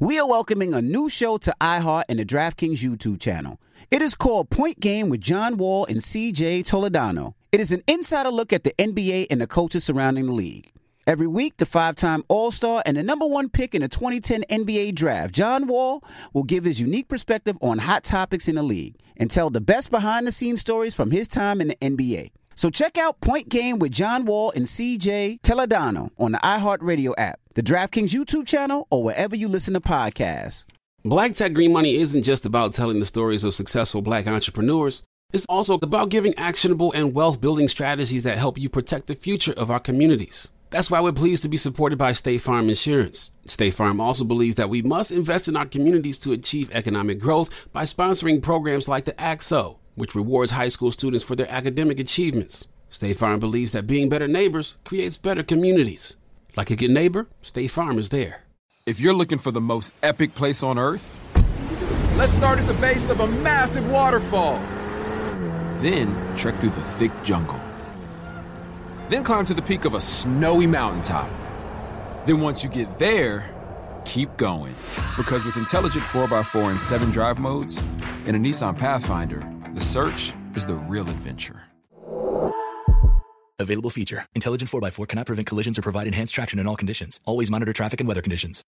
We are welcoming a new show to iHeart and the DraftKings YouTube channel. It is called Point Game with John Wall and CJ Toledano. It is an insider look at the NBA and the coaches surrounding the league. Every week, the 5-time All-Star and the number one pick in the 2010 NBA Draft, John Wall, will give his unique perspective on hot topics in the league and tell the best behind-the-scenes stories from his time in the NBA. So check out Point Game with John Wall and CJ Toledano on the iHeartRadio app, the DraftKings YouTube channel, or wherever you listen to podcasts. Black Tech Green Money isn't just about telling the stories of successful Black entrepreneurs. It's also about giving actionable and wealth-building strategies that help you protect the future of our communities. That's why we're pleased to be supported by State Farm Insurance. State Farm also believes that we must invest in our communities to achieve economic growth by sponsoring programs like the ACT-SO, which rewards high school students for their academic achievements. State Farm believes that being better neighbors creates better communities. Like a good neighbor, State Farm is there. If you're looking for the most epic place on Earth, let's start at the base of a massive waterfall. Then trek through the thick jungle. Then climb to the peak of a snowy mountaintop. Then once you get there, keep going. Because with intelligent 4x4 and 7 drive modes and a Nissan Pathfinder, the search is the real adventure. Available feature. Intelligent 4x4 cannot prevent collisions or provide enhanced traction in all conditions. Always monitor traffic and weather conditions.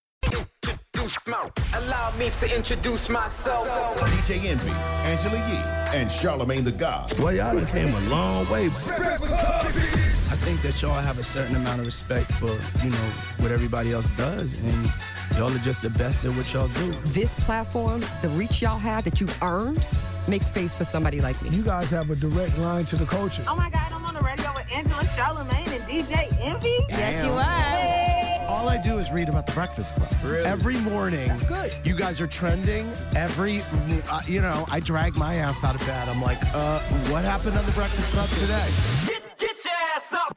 Allow me to introduce myself. DJ Envy, Angela Yee, and Charlamagne the God. Well, y'all done came a long way. I think that y'all have a certain amount of respect for, what everybody else does, and y'all are just the best at what y'all do. This platform, the reach y'all have that you've earned, makes space for somebody like me. You guys have a direct line to the culture. Oh my God, I'm on the radio with Angela, Charlamagne, and DJ Envy. Yes, you are. All I do is read about the Breakfast Club. Really? Every morning. That's good. You guys are trending. I drag my ass out of bed. I'm like, what happened on the Breakfast Club today? Get your ass up.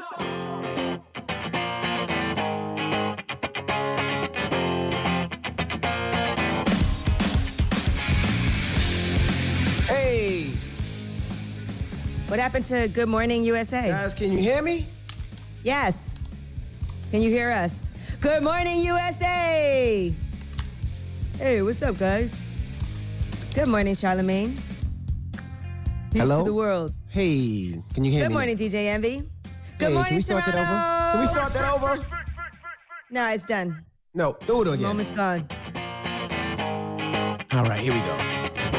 Hey. What happened to Good Morning USA? Guys, can you hear me? Yes. Can you hear us? Good Morning USA. Hey, what's up, guys? Good morning, Charlamagne. Peace Hello? to the world. Hey, can you hear me? Good morning, DJ Envy. Good Hey, morning, can we start Toronto. that over? Can we start that over? No, it's done. No, do it again. Moment's gone. All right, here we go.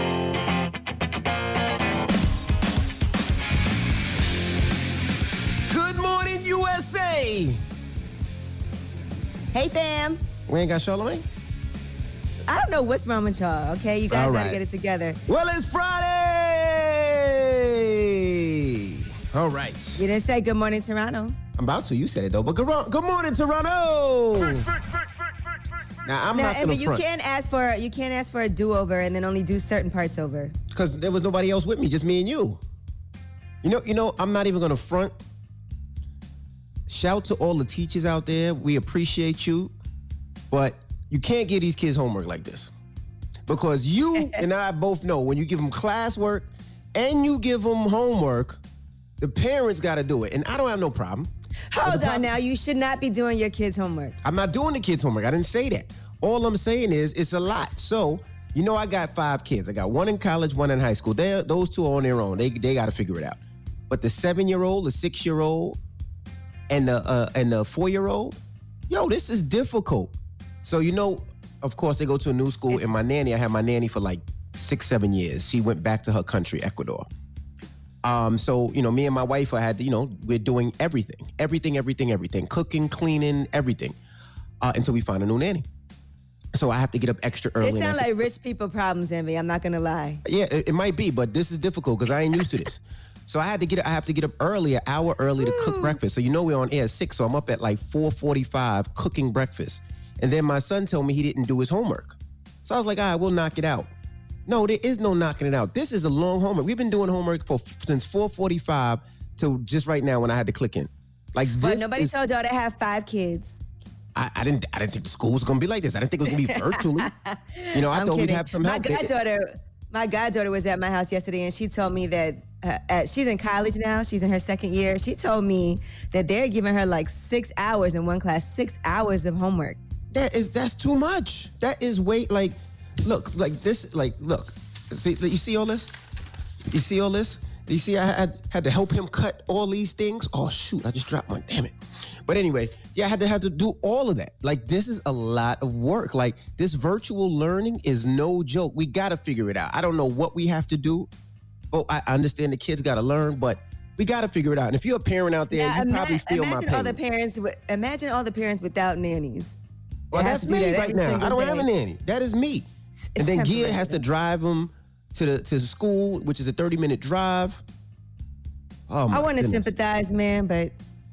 Good morning, USA. Hey, fam. We ain't got Charlamagne? I don't know what's wrong with y'all, okay? You guys All gotta right. get it together. Well, it's Friday. All right. You didn't say good morning, Toronto. I'm about to. You said it, though. But good morning, Toronto. Now, I'm not Amber, going to front. you can't ask for a do-over and then only do certain parts over. Because there was nobody else with me, just me and you. You know, I'm not even going to front. Shout to all the teachers out there. We appreciate you. But you can't give these kids homework like this. Because you and I both know when you give them classwork and you give them homework, the parents got to do it. And I don't have no problem. Hold on now. You should not be doing your kids' homework. I'm not doing the kids' homework. I didn't say that. All I'm saying is it's a lot. So, I got 5 kids. I got one in college, one in high school. Those two are on their own. They got to figure it out. But the 7-year-old, the 6-year-old, and the 4-year-old, this is difficult. So, of course, they go to a new school. And I had my nanny for like 6-7 years. She went back to her country, Ecuador. So, me and my wife, we're doing everything. Cooking, cleaning, everything. Until we find a new nanny. So I have to get up extra early. They sound like rich people problems, Envy. I'm not going to lie. Yeah, it might be, but this is difficult because I ain't used to this. So I have to get up early, an hour early to cook breakfast. So we're on air at 6, so I'm up at like 4:45 cooking breakfast. And then my son told me he didn't do his homework. So I was like, all right, we'll knock it out. No, there is no knocking it out. This is a long homework. We've been doing homework since 4:45 to just right now when I had to click in. Like this. But nobody told y'all to have 5 kids. I didn't think the school was gonna be like this. I didn't think it was gonna be virtually. I thought we'd have some help. My goddaughter was at my house yesterday, and she told me that she's in college now. She's in her 2nd year. She told me that they're giving her like 6 hours in one class, 6 hours of homework. That's too much. That is look. See, you see all this? You see all this? You see I had to help him cut all these things? Oh, shoot, I just dropped one. Damn it. But anyway, yeah, I had to do all of that. Like, this is a lot of work. Like, this virtual learning is no joke. We got to figure it out. I don't know what we have to do. Oh, I understand the kids got to learn, but we got to figure it out. And if you're a parent out there, you probably feel my pain. Imagine all the parents without nannies. Well, that's me right now. I don't have a nanny. That is me. And then Gia has to drive them to school, which is a 30-minute drive. Oh, my I want to goodness. sympathize, man, but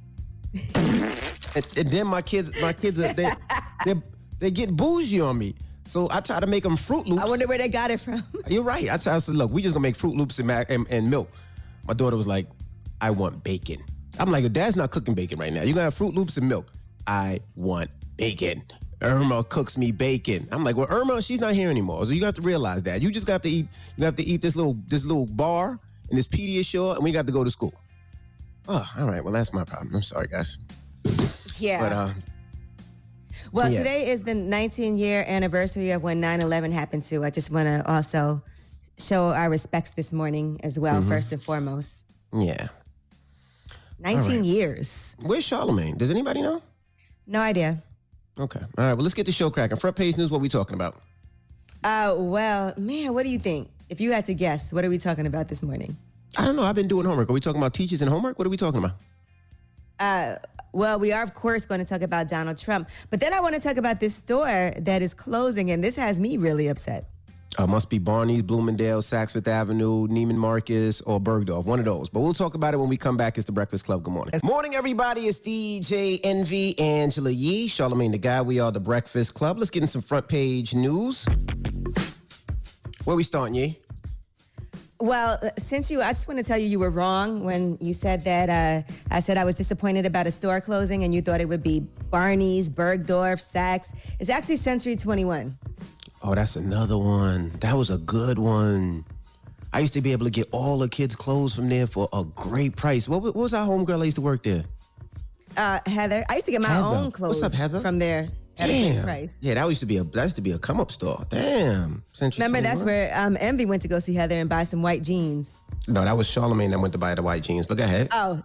and then my kids are they get bougie on me. So I try to make them Fruit Loops. I wonder where they got it from. You're right. I said, look, we just gonna make Fruit Loops and milk. My daughter was like, I want bacon. I'm like, Dad's not cooking bacon right now. You're gonna have Fruit Loops and milk. I want bacon. Irma cooks me bacon. I'm like, well, Irma, she's not here anymore. So you got to realize that. You just got to eat. You have to eat this little bar and this Pediasure, and we got to go to school. Oh, all right. Well, that's my problem. I'm sorry, guys. Yeah. But yes. Today is the 19-year anniversary of when 9/11 happened too. I just want to also show our respects this morning as well, first and foremost. Yeah. 19 years. Where's Charlamagne? Does anybody know? No idea. Okay. All right. Well, let's get the show cracking. Front page news. What are we talking about? Well, man, what do you think? If you had to guess, what are we talking about this morning? I don't know. I've been doing homework. Are we talking about teachers and homework? What are we talking about? Well, we are, of course, going to talk about Donald Trump. But then I want to talk about this store that is closing, and this has me really upset. Must be Barney's, Bloomingdale, Saks Fifth Avenue, Neiman Marcus, or Bergdorf. One of those. But we'll talk about it when we come back. It's The Breakfast Club. Good morning. Morning, everybody. It's DJ Envy, Angela Yee, Charlamagne the Guy. We are The Breakfast Club. Let's get in some front page news. Where we starting, Yee? Well, I just want to tell you were wrong when you said that I said I was disappointed about a store closing and you thought it would be Barney's, Bergdorf, Saks. It's actually Century 21. Oh, that's another one. That was a good one. I used to be able to get all the kids' clothes from there for a great price. What was our homegirl that used to work there? Heather. I used to get my own clothes. What's up, Heather? From there at a great price. Yeah, that used to be a come-up store. Damn. Remember, that's where Envy went to go see Heather and buy some white jeans. No, that was Charlamagne that went to buy the white jeans, but go ahead. Oh.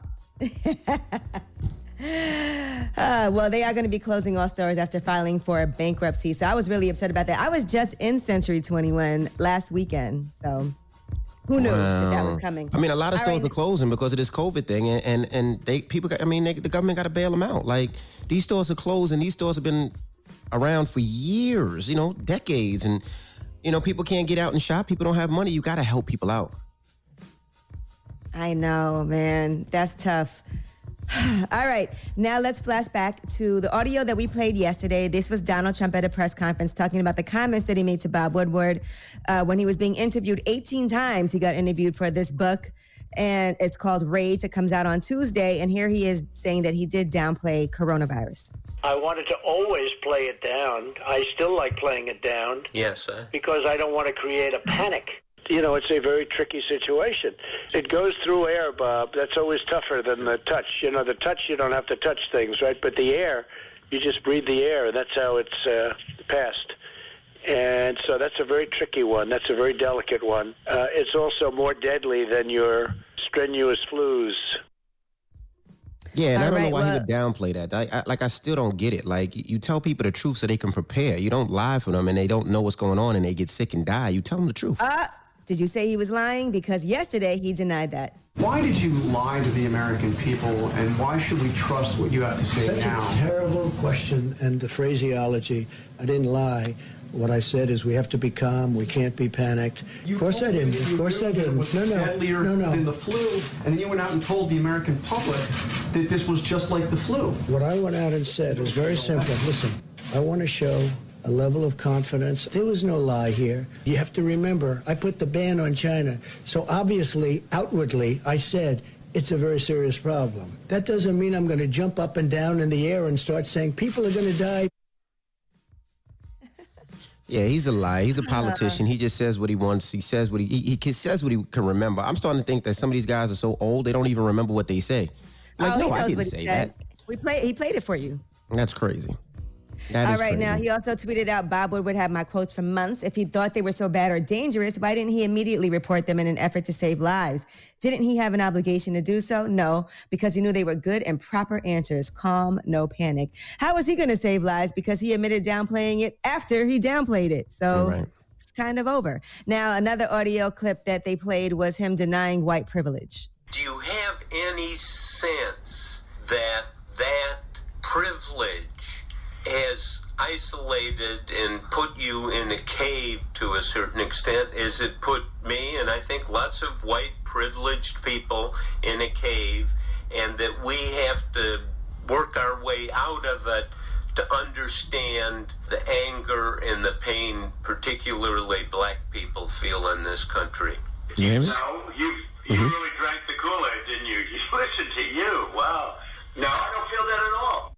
Well, they are going to be closing all stores after filing for bankruptcy. So I was really upset about that. I was just in Century 21 last weekend. So who knew that was coming? I mean, a lot of stores were closing because of this COVID thing, and the government got to bail them out. Like, these stores are closing. These stores have been around for years, decades, and people can't get out and shop. People don't have money. You got to help people out. I know, man. That's tough. All right, now let's flash back to the audio that we played yesterday. This was Donald Trump at a press conference talking about the comments that he made to Bob Woodward when he was being interviewed 18 times. He got interviewed for this book, and it's called Rage. It comes out on Tuesday, and here he is saying that he did downplay coronavirus. I wanted to always play it down. I still like playing it down. Yes, sir. Because I don't want to create a panic. It's a very tricky situation. It goes through air, Bob. That's always tougher than the touch. The touch, you don't have to touch things, right? But the air, you just breathe the air, and that's how it's passed. And so that's a very tricky one. That's a very delicate one. It's also more deadly than your strenuous flus. Yeah, and I don't know why he would downplay that. I still don't get it. Like, you tell people the truth so they can prepare. You don't lie for them and they don't know what's going on and they get sick and die. You tell them the truth. Did you say he was lying? Because yesterday he denied that. Why did you lie to the American people, and why should we trust what you have to say now? That's a terrible question, and the phraseology, I didn't lie. What I said is we have to be calm. We can't be panicked. Of course I didn't. Of course I didn't. Was deadlier than the flu, and then you went out and told the American public that this was just like the flu. What I went out and said is very simple. Listen, I want to show a level of confidence. There was no lie here. You have to remember, I put the ban on China. So obviously, outwardly, I said, it's a very serious problem. That doesn't mean I'm going to jump up and down in the air and start saying people are going to die. Yeah, he's a liar. He's a politician. He just says what he wants. He says what he says what he can remember. I'm starting to think that some of these guys are so old they don't even remember what they say. Like, no, I didn't say that. He played it for you. That's crazy. All right, now he also tweeted out, Bob Woodward had my quotes for months. If he thought they were so bad or dangerous, why didn't he immediately report them in an effort to save lives? Didn't he have an obligation to do so? No, because he knew they were good and proper answers. Calm, no panic. How was he going to save lives? Because he admitted downplaying it after he downplayed it. So it's kind of over. Now, another audio clip that they played was him denying white privilege. Do you have any sense that that privilege has isolated and put you in a cave to a certain extent, as it put me and I think lots of white privileged people in a cave, and that we have to work our way out of it to understand the anger and the pain particularly black people feel in this country? You really drank the Kool-Aid, didn't you? Listen to you. Wow. No, I don't feel that at all.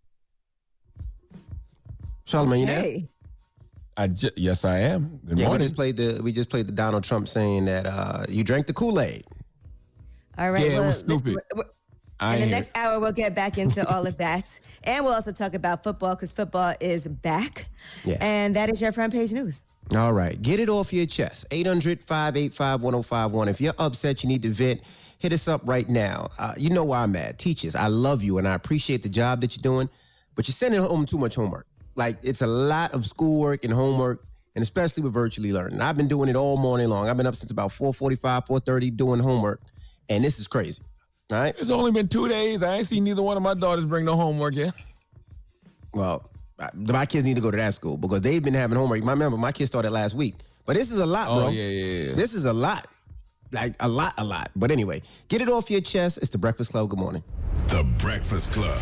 Charlamagne, you there? Yes, I am. Good morning. We just played the Donald Trump saying that you drank the Kool-Aid. All right. Yeah, it was stupid. In the next hour, we'll get back into all of that. And we'll also talk about football, because football is back. Yeah. And that is your front page news. All right. Get it off your chest. 800-585-1051. If you're upset, you need to vent, hit us up right now. You know why I'm mad. Teachers, I love you, and I appreciate the job that you're doing, but you're sending home too much homework. Like, it's a lot of schoolwork and homework, and especially with virtually learning. I've been doing it all morning long. I've been up since about 4:45, 4:30 doing homework, and this is crazy. All right? It's only been 2 days. I ain't seen neither one of my daughters bring no homework yet. Well, my kids need to go to that school because they've been having homework. Remember, my kids started last week. But this is a lot, bro. Oh, yeah. This is a lot. Like, a lot. But anyway, get it off your chest. It's The Breakfast Club. Good morning. The Breakfast Club.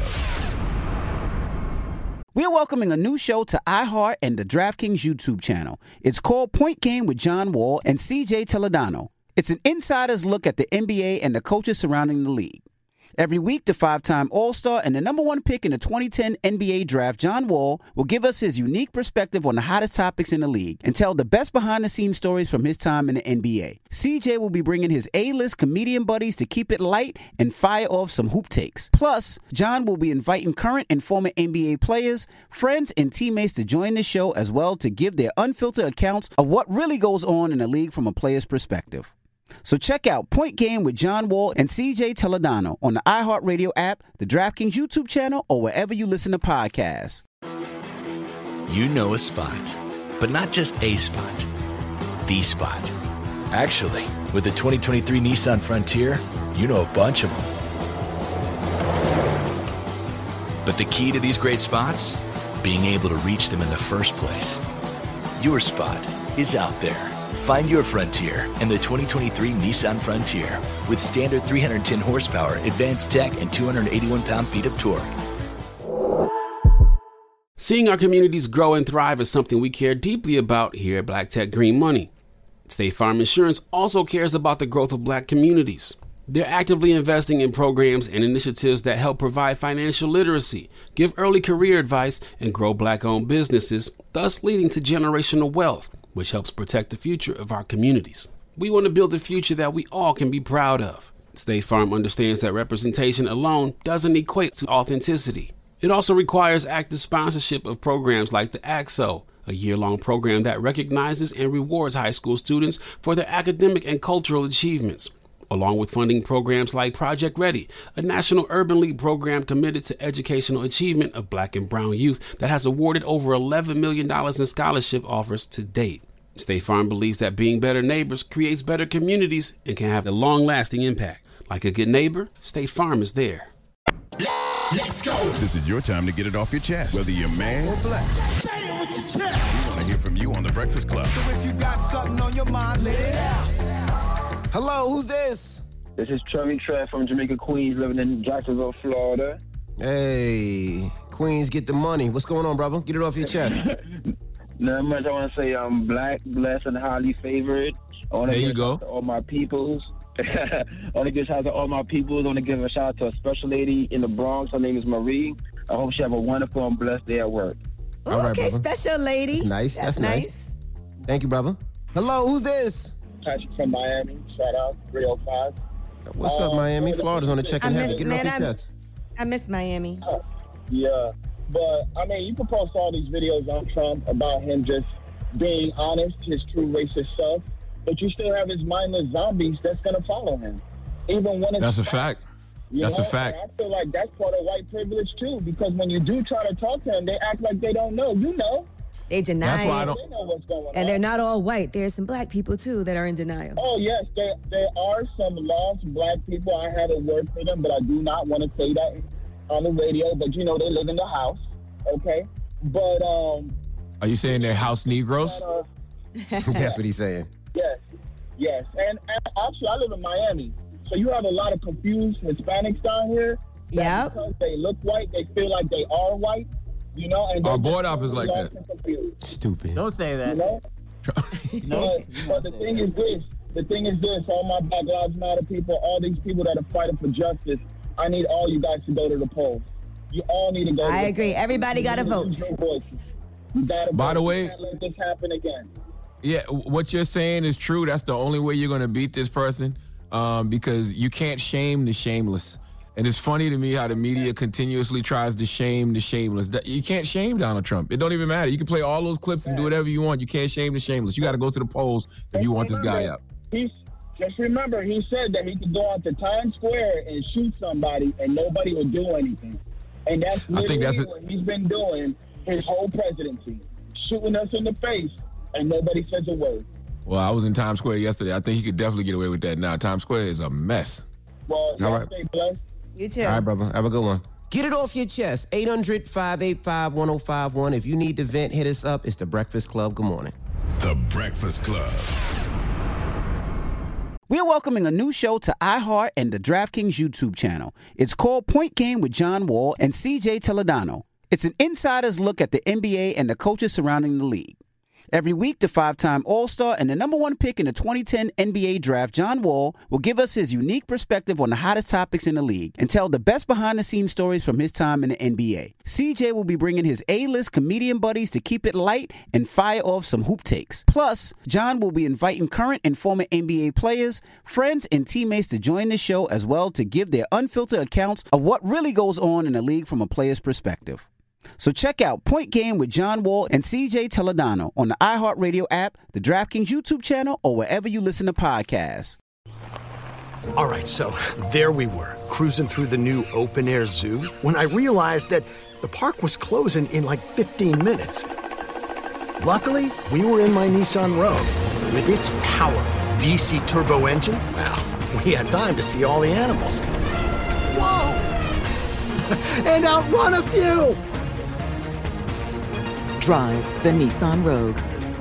We're welcoming a new show to iHeart and the DraftKings YouTube channel. It's called Point Game with John Wall and CJ Toledano. It's an insider's look at the NBA and the coaches surrounding the league. Every week, the 5-time All-Star and the number 1 pick in the 2010 NBA Draft, John Wall, will give us his unique perspective on the hottest topics in the league and tell the best behind-the-scenes stories from his time in the NBA. CJ will be bringing his A-list comedian buddies to keep it light and fire off some hoop takes. Plus, John will be inviting current and former NBA players, friends, and teammates to join the show as well to give their unfiltered accounts of what really goes on in the league from a player's perspective. So check out Point Game with John Wall and CJ Toledano on the iHeartRadio app, the DraftKings YouTube channel, or wherever you listen to podcasts. You know a spot, but not just a spot, the spot. Actually, with the 2023 Nissan Frontier, you know a bunch of them. But the key to these great spots? Being able to reach them in the first place. Your spot is out there. Find your Frontier in the 2023 Nissan Frontier with standard 310 horsepower, advanced tech, and 281 pound-feet of torque. Seeing our communities grow and thrive is something we care deeply about here at Black Tech Green Money. State Farm Insurance also cares about the growth of black communities. They're actively investing in programs and initiatives that help provide financial literacy, give early career advice, and grow black-owned businesses, thus leading to generational wealth, which helps protect the future of our communities. We want to build a future that we all can be proud of. State Farm understands that representation alone doesn't equate to authenticity. It also requires active sponsorship of programs like the AXO, a year-long program that recognizes and rewards high school students for their academic and cultural achievements, along with funding programs like Project Ready, a National Urban League program committed to educational achievement of black and brown youth that has awarded over $11 million in scholarship offers to date. State Farm believes that being better neighbors creates better communities and can have a long-lasting impact. Like a good neighbor, State Farm is there. Let's go. This is your time to get it off your chest, whether you're mad or blessed. Say it with your chest. We want to hear from you on The Breakfast Club. So if you got something on your mind, let it out. Hello, who's this? This is Trevor Trev from Jamaica, Queens, living in Jacksonville, Florida. Hey, Queens, get the money. What's going on, brother? Get it off your chest. Not much. I want to say I'm black, blessed, and highly favored. There you go. To all my peoples. I want to give a shout out to all my peoples. I want to give a shout out to a special lady in the Bronx. Her name is Marie. I hope she have a wonderful and blessed day at work. Ooh, all right, okay, brother. Special lady. That's nice. That's nice. Thank you, brother. Hello, who's this? Patrick from Miami. Shout out 305. What's up, Miami? Florida's on the check-in heavy. Get it off your chest. I miss Miami. Yeah. But, I mean, you can post all these videos on Trump about him just being honest, his true racist self, but you still have his mindless zombies that's going to follow him. Even when it's... That's a fact. That's a fact. And I feel like that's part of white privilege, too, because when you do try to talk to him, they act like they don't know. You know. They deny That's why I it. don't... They know what's going on. And they're not all white. There's some black people, too, that are in denial. Oh, yes. There are some lost black people. I had a word for them, but I do not want to say that on the radio. But, you know, they live in the house, okay? But, Are you saying they're house Negroes? That's what he's saying. Yes. And actually, I live in Miami. So you have a lot of confused Hispanics down here. Yeah. Because they look white, they feel like they are white. You know, and Our board op is like that. Stupid. Don't say that. You know? But the thing is this, all my Black Lives Matter people, all these people that are fighting for justice, I need all you guys to go to the polls. You all need to go. I agree. Everybody got to vote. By the way, can't let this happen again. Yeah, what you're saying is true. That's the only way you're going to beat this person, because you can't shame the shameless. And it's funny to me how the media continuously tries to shame the shameless. You can't shame Donald Trump. It don't even matter. You can play all those clips and do whatever you want. You can't shame the shameless. You got to go to the polls if you want this guy out. Just remember, he said that he could go out to Times Square and shoot somebody and nobody would do anything. And that's literally what he's been doing his whole presidency, shooting us in the face, and nobody says a word. Well, I was in Times Square yesterday. I think he could definitely get away with that now. Times Square is a mess. Well, all right. Stay blessed. You too. All right, brother. Have a good one. Get it off your chest. 800-585-1051. If you need to vent, hit us up. It's The Breakfast Club. Good morning. The Breakfast Club. We're welcoming a new show to iHeart and the DraftKings YouTube channel. It's called Point Game with John Wall and CJ Toledano. It's an insider's look at the NBA and the coaches surrounding the league. Every week, the 5-time All-Star and the number one pick in the 2010 NBA Draft, John Wall, will give us his unique perspective on the hottest topics in the league and tell the best behind-the-scenes stories from his time in the NBA. CJ will be bringing his A-list comedian buddies to keep it light and fire off some hoop takes. Plus, John will be inviting current and former NBA players, friends, and teammates to join the show as well to give their unfiltered accounts of what really goes on in the league from a player's perspective. So check out Point Game with John Wall and CJ Toledano on the iHeartRadio app, the DraftKings YouTube channel, or wherever you listen to podcasts. All right, so there we were, cruising through the new open-air zoo, when I realized that the park was closing in like 15 minutes. Luckily, we were in my Nissan Rogue. With its powerful VC turbo engine, well, we had time to see all the animals. Whoa! And outrun a few! Drive the Nissan Rogue.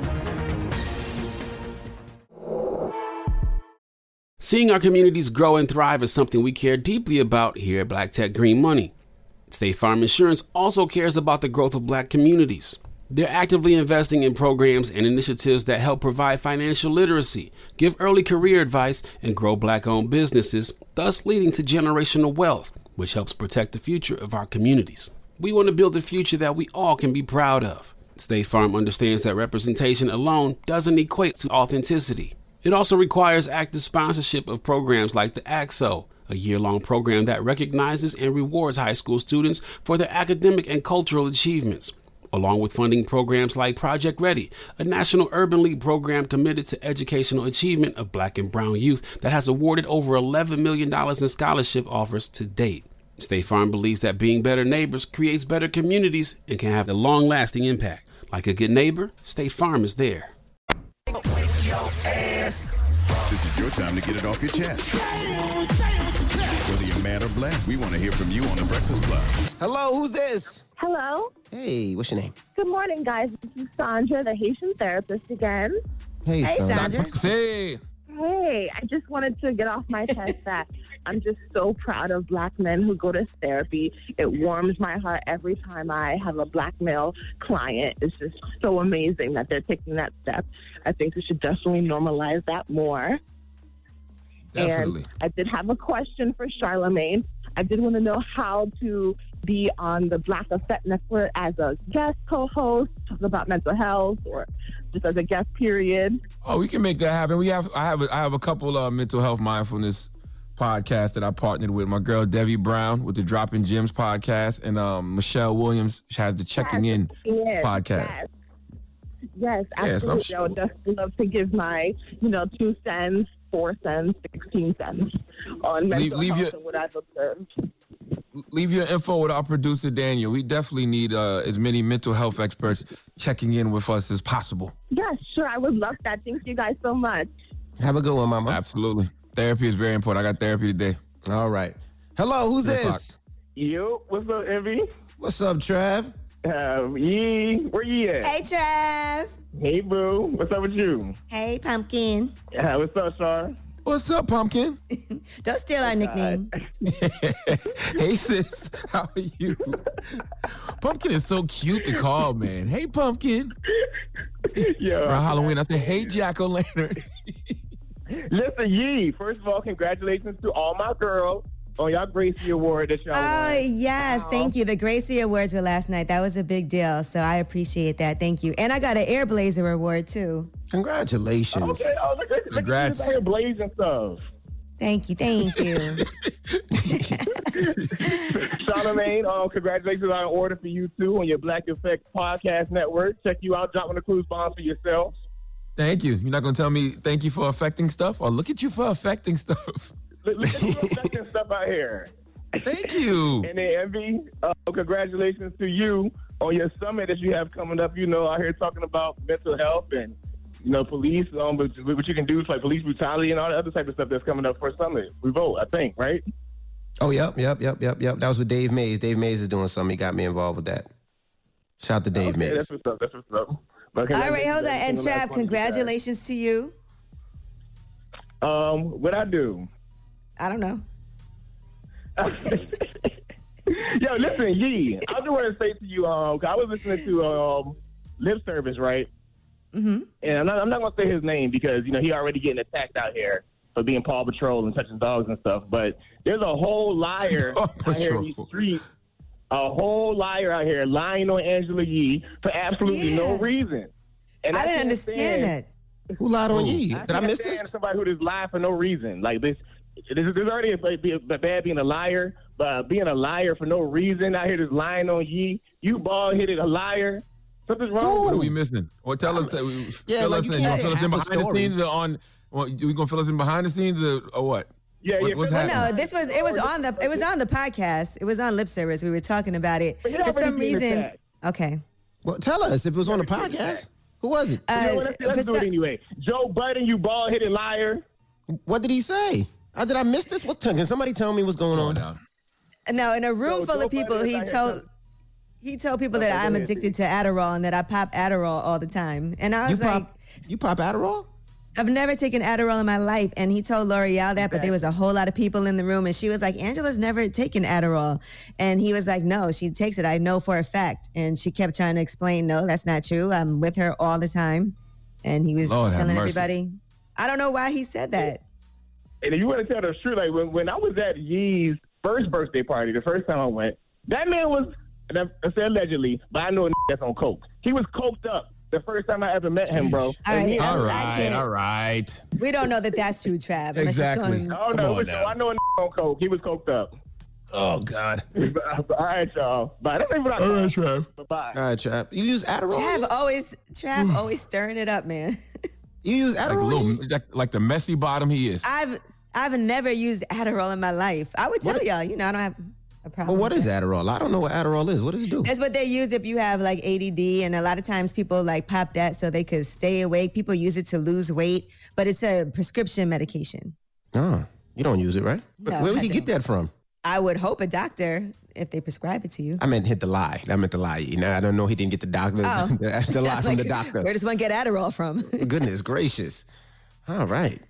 Seeing our communities grow and thrive is something we care deeply about here at Black Tech Green Money. State Farm Insurance also cares about the growth of Black communities. They're actively investing in programs and initiatives that help provide financial literacy, give early career advice, and grow Black-owned businesses, thus leading to generational wealth, which helps protect the future of our communities. We want to build a future that we all can be proud of. State Farm understands that representation alone doesn't equate to authenticity. It also requires active sponsorship of programs like the AXO, a year-long program that recognizes and rewards high school students for their academic and cultural achievements, along with funding programs like Project Ready, a National Urban League program committed to educational achievement of Black and brown youth that has awarded over $11 million in scholarship offers to date. State Farm believes that being better neighbors creates better communities and can have a long-lasting impact. Like a good neighbor, State Farm is there. This is your time to get it off your chest. Whether you're mad or blessed, we want to hear from you on The Breakfast Club. Hello, who's this? Hello. Hey, what's your name? Good morning, guys. This is Sandra, the Haitian therapist again. Hey, Sandra. Hey. Hey, I just wanted to get off my chest that I'm just so proud of Black men who go to therapy. It warms my heart every time I have a Black male client. It's just so amazing that they're taking that step. I think we should definitely normalize that more. Definitely. And I did have a question for Charlamagne. I did want to know how to be on the Black Effect Network as a guest co-host, talk about mental health, or just as a guest, period. Oh, we can make that happen. I have a couple of mental health mindfulness podcast that I partnered with. My girl Debbie Brown with the Dropping Gems podcast, and Michelle Williams has the Checking In podcast. Yes, absolutely. I would just love to give my, 2 cents, 4 cents, 16 cents on mental health and what I've observed. Leave your info with our producer, Daniel. We definitely need as many mental health experts checking in with us as possible. Yes, sure. I would love that. Thank you guys so much. Have a good one, Mama. Absolutely. Therapy is very important. I got therapy today. All right. Hello, who's this? Yo, what's up, Envy? What's up, Trav? Yee, where you at? Hey, Trav. Hey, boo. What's up with you? Hey, Pumpkin. What's up, Shar? What's up, Pumpkin? Don't steal our nickname. Hey, sis. How are you? Pumpkin is so cute to call, man. Hey, Pumpkin. Yo, around Halloween, I said, hey, Jack-o'-lantern. Listen, Yee, first of all, congratulations to all my girls on y'all Gracie Award that y'all Oh, won. yes. Thank you. The Gracie Awards were last night. That was a big deal, so I appreciate that. Thank you. And I got an Airblazer award, too. Congratulations. Okay. Oh, look at you out here blazing stuff. Thank you. Charlamagne, congratulations on an order for you, too, on your Black Effect Podcast Network. Check you out. Drop on the cruise bomb for yourself. Thank you. You're not going to tell me thank you for affecting stuff? Or look at you for affecting stuff. Look at you affecting stuff out here. Thank you. And then, Envy, congratulations to you on your summit that you have coming up. Out here talking about mental health and, police, what you can do, like police brutality and all the other type of stuff that's coming up for Summit. Revolt, I think, right? Oh, yep. That was with Dave Mays. Dave Mays is doing something. He got me involved with that. Shout out to Dave Mays. That's what's up. All right, hold on. And Trav, congratulations to you. What I do? I don't know. Yo, listen, Yee, I just want to say to you, I was listening to Lip Service, right? Mm-hmm. And I'm not going to say his name because, he already getting attacked out here for being Paw Patrol and touching dogs and stuff. But there's a whole liar out here in these streets. A whole liar out here lying on Angela Yee for absolutely no reason. And I didn't understand that. Who lied on Yee? Did I miss this? Somebody who just lied for no reason. Like this. There's already a bad being a liar, but being a liar for no reason out here just lying on Yee. You bald-headed a liar. Something's wrong. What are we missing? Well, tell us. Fill us in. You want to fill us in behind the scenes or on? Well, you gonna fill us in behind the scenes or what? What's happening? No, it was on the podcast. It was on Lip Service. We were talking about it for some reason. Okay. Well, tell us if it was on the podcast. Who was it? Let's do it anyway. Joe Budden, you bald-headed liar. What did he say? Did I miss this? Can somebody tell me what's going on now? No, in a room full of people, he told people that I'm addicted to Adderall and that I pop Adderall all the time. And I was you pop Adderall? I've never taken Adderall in my life. And he told L'Oreal that, but there was a whole lot of people in the room. And she was like, Angela's never taken Adderall. And he was like, no, she takes it. I know for a fact. And she kept trying to explain, no, that's not true. I'm with her all the time. And he was telling everybody. I don't know why he said that. And if you want to tell the truth, like when I was at Yee's first birthday party, the first time I went, that man was, I said allegedly, but I know a that's on coke. He was coked up the first time I ever met him, bro. All right. We don't know that that's true, Trav. Exactly. Oh, no, I know a on coke. He was coked up. Oh, God. All right, y'all. Bye. That's even what I All right, Trav. Bye. All right, Trav. You use Adderall? Trav always stirring it up, man. You use Adderall? Like the messy bottom he is. I've never used Adderall in my life. I would tell y'all, I don't have a problem. Well, what is Adderall? I don't know what Adderall is. What does it do? That's what they use if you have like ADD, and a lot of times people like pop that so they could stay awake. People use it to lose weight, but it's a prescription medication. Oh, you don't use it, right? No, Where would you get that from? I would hope a doctor if they prescribe it to you. I meant hit the lie. I meant the lie. I don't know. He didn't get the doctor. The lie from the doctor. Where does one get Adderall from? Goodness gracious. All right.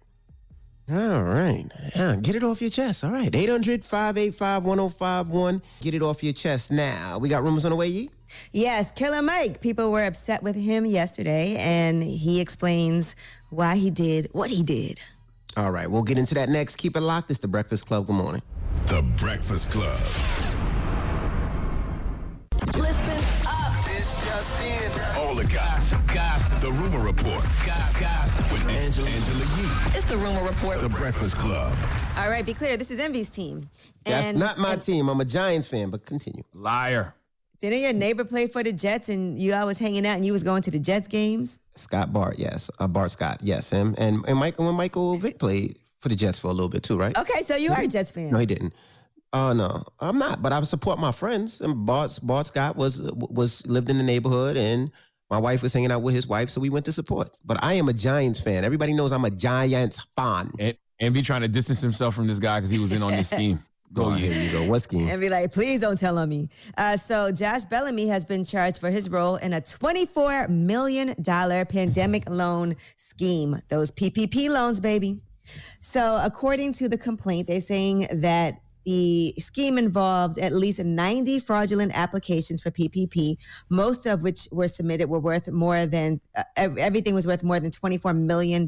Yeah, get it off your chest. All right. 800-585-1051. Get it off your chest now. We got rumors on the way, Yee? Yes, Killer Mike. People were upset with him yesterday, and he explains why he did what he did. All right. We'll get into that next. Keep it locked. It's The Breakfast Club. Good morning. The Breakfast Club. Listen up. This just in. All full of gossip. The Rumor Report with Angela Yee. It's the Rumor Report. The Breakfast Club. All right, be clear. This is Envy's team. That's not my team. I'm a Giants fan, but continue. Liar. Didn't your neighbor play for the Jets and you all was hanging out and you was going to the Jets games? Scott Bart, yes. Bart Scott, yes. Him and Michael Vick played for the Jets for a little bit too, right? Okay, so you are a Jets fan. No, he didn't. No, I'm not. But I support my friends. And Bart Scott was lived in the neighborhood, and my wife was hanging out with his wife, so we went to support. But I am a Giants fan. Everybody knows I'm a Giants fan. And be trying to distance himself from this guy because he was in on this scheme. Here you go. What scheme? And be like, please don't tell on me. So Josh Bellamy has been charged for his role in a $24 million pandemic loan scheme. Those PPP loans, baby. So according to the complaint, they're saying that the scheme involved at least 90 fraudulent applications for PPP, most of which were submitted were worth more than, everything was worth more than $24 million.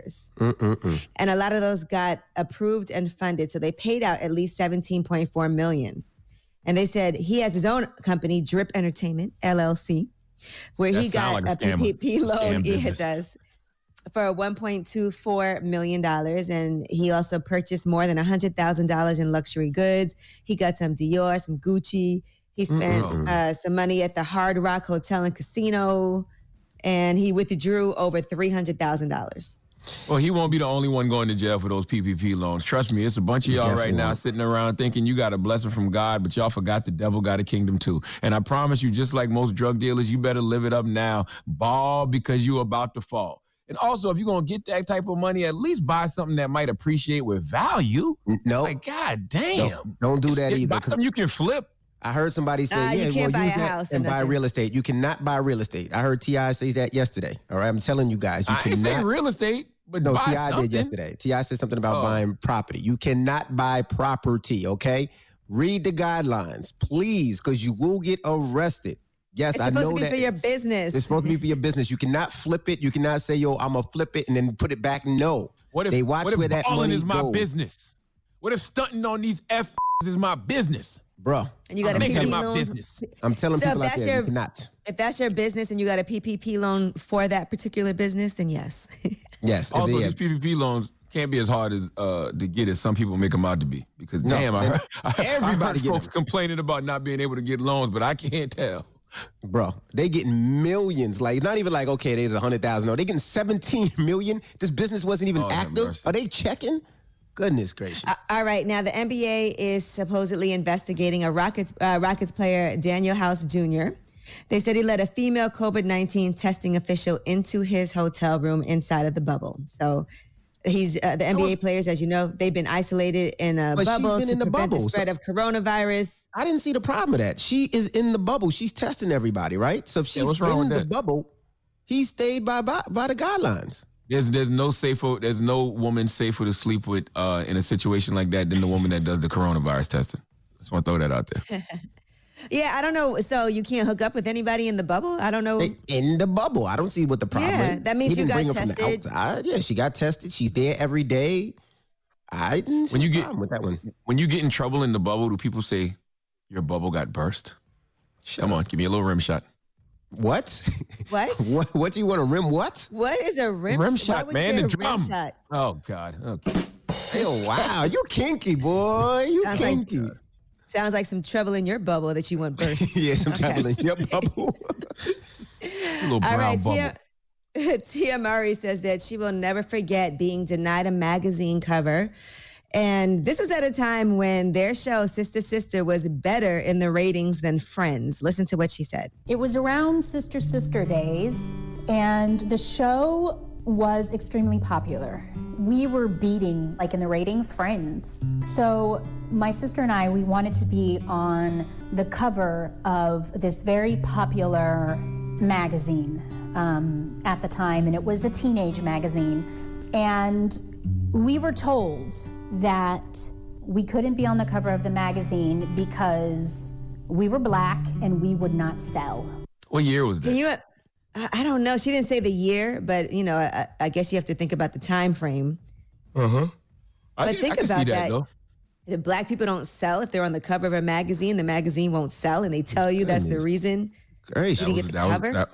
And a lot of those got approved and funded. So they paid out at least $17.4 million. And they said he has his own company, Drip Entertainment, LLC, where he got a PPP loan. It does. For $1.24 million. And he also purchased more than $100,000 in luxury goods. He got some Dior, some Gucci. He spent some money at the Hard Rock Hotel and Casino. And he withdrew over $300,000. Well, he won't be the only one going to jail for those PPP loans. Trust me, it's a bunch of y'all right now sitting around thinking you got a blessing from God, but y'all forgot the devil got a kingdom too. And I promise you, just like most drug dealers, you better live it up now. Ball because you're about to fall. And also, if you're going to get that type of money, at least buy something that might appreciate with value. No. Like, God damn. No, don't do that either. Buy something you can flip. I heard somebody say, you can't buy a house and buy real estate. You cannot buy real estate. I heard T.I. say that yesterday. All right, I'm telling you guys. I ain't say real estate, but no, buy T.I. something. did yesterday. T.I. said something about buying property. You cannot buy property, okay? Read the guidelines, please, because you will get arrested. Yes, I know that. It's supposed to be for your business. It's supposed to be for your business. You cannot flip it. You cannot say, yo, I'm going to flip it and then put it back. No. What if, they watch where that money is my goes. business? What if stunting on these is my business? Bro. And you got a PPP loan. Business. I'm telling people out there, you cannot. If that's your business and you got a PPP loan for that particular business, then yes. Yes. Also, these PPP loans can't be as hard as to get as some people make them out to be. Because I heard folks complaining about not being able to get loans, but I can't tell. Bro, they getting millions. Like, not even like, okay, there's 100,000. No, they getting 17 million. This business wasn't even active. Are they checking? Goodness gracious. All right. Now, the NBA is supposedly investigating a Rockets player, Daniel House Jr. They said he let a female COVID-19 testing official into his hotel room inside of the bubble. So he's the NBA players, as you know, they've been isolated in a bubble to prevent the spread of coronavirus. I didn't see the problem with that. She is in the bubble. She's testing everybody, right? So if she's in the bubble, he stayed by the guidelines. There's no woman safer to sleep with in a situation like that than the woman that does the coronavirus testing. Just want to throw that out there. Yeah, I don't know. So you can't hook up with anybody in the bubble? I don't know. In the bubble. I don't see what the problem is. Yeah, that means you got tested. From the outside. Yeah, she got tested. She's there every day. I didn't see the problem with that one. When you get in trouble in the bubble, do people say your bubble got burst? Come on, give me a little rim shot. What? What? What do you want, a rim what? What is a rim shot, man? The drum. Shot? Oh, God. Okay. Oh, wow. You kinky, boy. You kinky. Sounds like some trouble in your bubble that you want burst. Yeah, some trouble in your bubble. Little brown bubble. Tia Murray says that she will never forget being denied a magazine cover. And this was at a time when their show, Sister Sister, was better in the ratings than Friends. Listen to what she said. It was around Sister Sister days, and the show was extremely popular. We were beating, like in the ratings, Friends. So my sister and I, we wanted to be on the cover of this very popular magazine at the time, and it was a teenage magazine. And we were told that we couldn't be on the cover of the magazine because we were Black and we would not sell. What year was that? I don't know. She didn't say the year, but, you know, I guess you have to think about the time frame. Uh-huh. But think about that. If Black people don't sell, if they're on the cover of a magazine, the magazine won't sell, and they tell you that's the reason you didn't get the cover.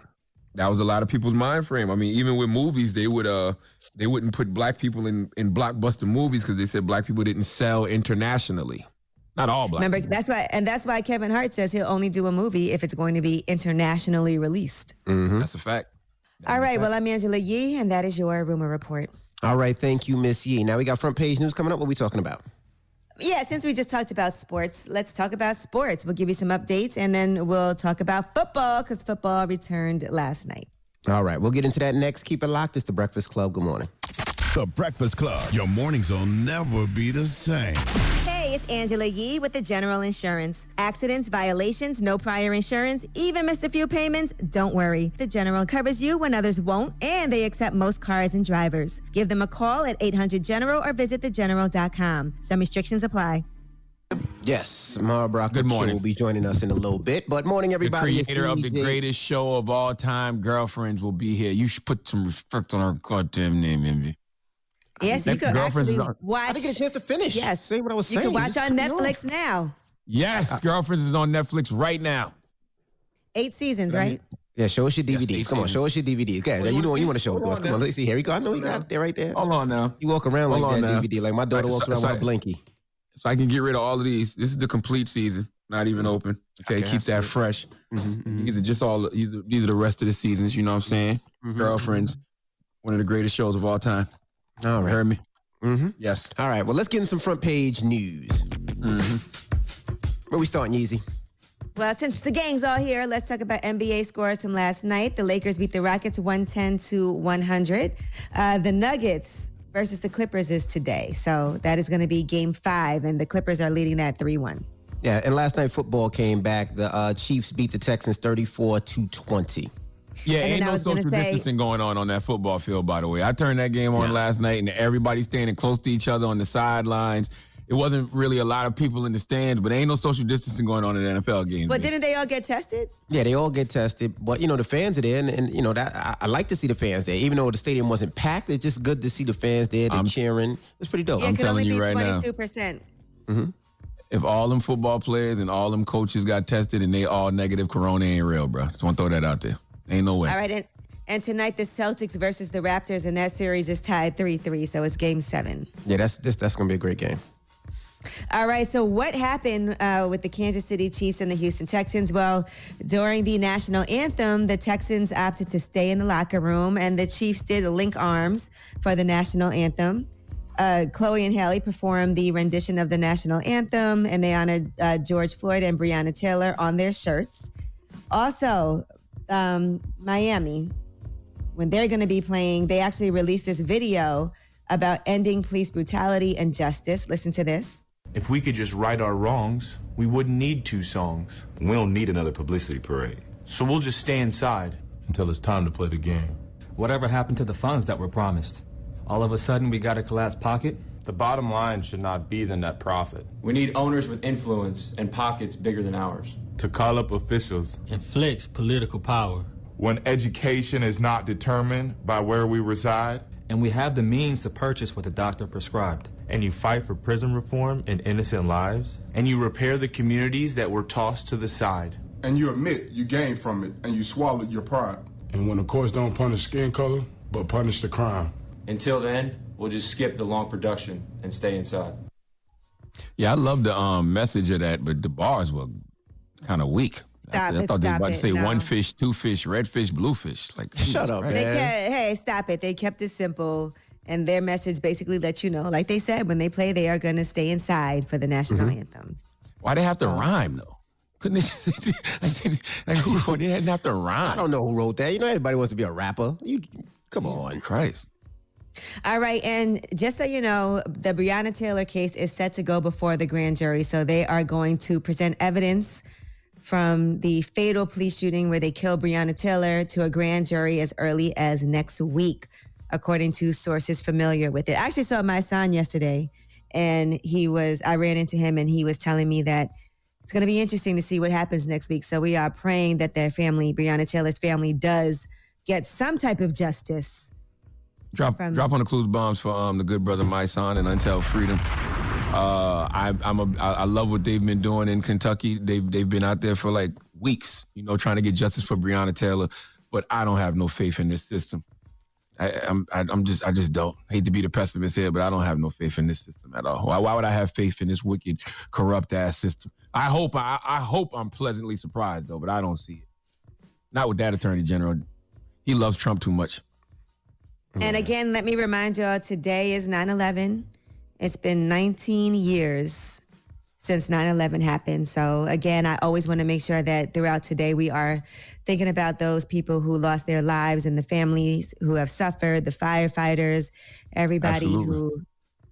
That was a lot of people's mind frame. I mean, even with movies, they wouldn't put black people in blockbuster movies because they said black people didn't sell internationally. Not all black. Remember, people. that's why Kevin Hart says he'll only do a movie if it's going to be internationally released. Mm-hmm. That's a fact. All right. Well, I'm Angela Yee, and that is your rumor report. All right. Thank you, Miss Yee. Now we got front page news coming up. What are we talking about? Yeah, since we just talked about sports, let's talk about sports. We'll give you some updates, and then we'll talk about football because football returned last night. All right. We'll get into that next. Keep it locked. It's The Breakfast Club. Good morning. The Breakfast Club. Your mornings will never be the same. Hey, it's Angela Yee with the General Insurance. Accidents, violations, no prior insurance, even missed a few payments? Don't worry. The General covers you when others won't, and they accept most cars and drivers. Give them a call at 800-GENERAL or visit thegeneral.com. Some restrictions apply. Yes, Mara Brock Good morning. will be joining us in a little bit. But morning, everybody. The creator of the greatest show of all time, Girlfriends, will be here. You should put some respect on her goddamn name, Envy. Yes, you could actually watch. I didn't get a chance to finish. Yes. Say what I was saying. You can watch on Netflix now. Yes, Girlfriends is on Netflix right now. 8 seasons, right? Yeah, show us your DVDs. Yes, Come on, show us your DVDs. Okay, you know what you want to show us. Come on, let's see. Here we go. I know you got it there, right there. Hold on now. You walk around like that DVD, like my daughter walks around with a blinky. So I can get rid of all of these. This is the complete season, not even open. Okay, keep that fresh. These are just all. These are the rest of the seasons. You know what I'm saying? Girlfriends, one of the greatest shows of all time. All right, heard me? Yes. All right. Well, let's get in some front page news. Where we starting, Yeezy? Well, since the gang's all here, let's talk about NBA scores from last night. The Lakers beat the Rockets 110-100. The Nuggets versus the Clippers is today. So that is going to be game 5, and the Clippers are leading that 3-1. Yeah, and last night football came back. The Chiefs beat the Texans 34-20. Yeah, ain't no social distancing going on that football field, by the way. I turned that game on last night, and everybody standing close to each other on the sidelines. It wasn't really a lot of people in the stands, but ain't no social distancing going on in NFL games. But didn't they all get tested? Yeah, they all get tested. But, the fans are there, and that I like to see the fans there. Even though the stadium wasn't packed, it's just good to see the fans there. They're cheering. It's pretty dope. Yeah, I'm telling you right now. 22%. If all them football players and all them coaches got tested and they all negative, Corona ain't real, bro. Just want to throw that out there. Ain't no way. All right, and tonight the Celtics versus the Raptors, and that series is tied 3-3, so it's game 7. Yeah, that's going to be a great game. All right, so what happened with the Kansas City Chiefs and the Houston Texans? Well, during the national anthem, the Texans opted to stay in the locker room, and the Chiefs did link arms for the national anthem. Chloe and Halle performed the rendition of the national anthem, and they honored George Floyd and Breonna Taylor on their shirts. Also, Miami, when they're going to be playing, they actually released this video about ending police brutality and justice. Listen to this. If we could just right our wrongs, we wouldn't need 2 songs. We don't need another publicity parade. So we'll just stay inside until it's time to play the game. Whatever happened to the funds that were promised? All of a sudden, we got a collapsed pocket? The bottom line should not be the net profit. We need owners with influence and pockets bigger than ours. To call up officials and flex political power. When education is not determined by where we reside. And we have the means to purchase what the doctor prescribed. And you fight for prison reform and innocent lives. And you repair the communities that were tossed to the side. And you admit you gained from it and you swallowed your pride. And when the courts don't punish skin color, but punish the crime. Until then, we'll just skip the long production and stay inside. Yeah, I love the message of that, but the bars were kind of weak. I thought they were about to say 1 fish, 2 fish, red fish, blue fish. Like, shut up, man. Hey, stop it. They kept it simple, and their message basically let you know, like they said, when they play, they are going to stay inside for the national anthems. Why they have to rhyme, though? Couldn't they? Who they didn't have to rhyme? I don't know who wrote that. Everybody wants to be a rapper. Come on. Christ. All right, and just so you know, the Breonna Taylor case is set to go before the grand jury, so they are going to present evidence from the fatal police shooting where they killed Breonna Taylor to a grand jury as early as next week, according to sources familiar with it. I actually saw my son yesterday, and I ran into him, and he was telling me that it's going to be interesting to see what happens next week. So we are praying that their family, Breonna Taylor's family, does get some type of justice. Drop on the clues bombs for the good brother My Son and Until Freedom. I love what they've been doing in Kentucky. They've been out there for like weeks, trying to get justice for Breonna Taylor. but I don't have no faith in this system. I just don't. Hate to be the pessimist here, but I don't have no faith in this system at all. Why would I have faith in this wicked, corrupt ass system? I hope I'm pleasantly surprised though, but I don't see it. Not with that Attorney General. He loves Trump too much. And again, let me remind y'all, today is 9/11. It's been 19 years since 9/11 happened. So again, I always want to make sure that throughout today we are thinking about those people who lost their lives and the families who have suffered, the firefighters, everybody who,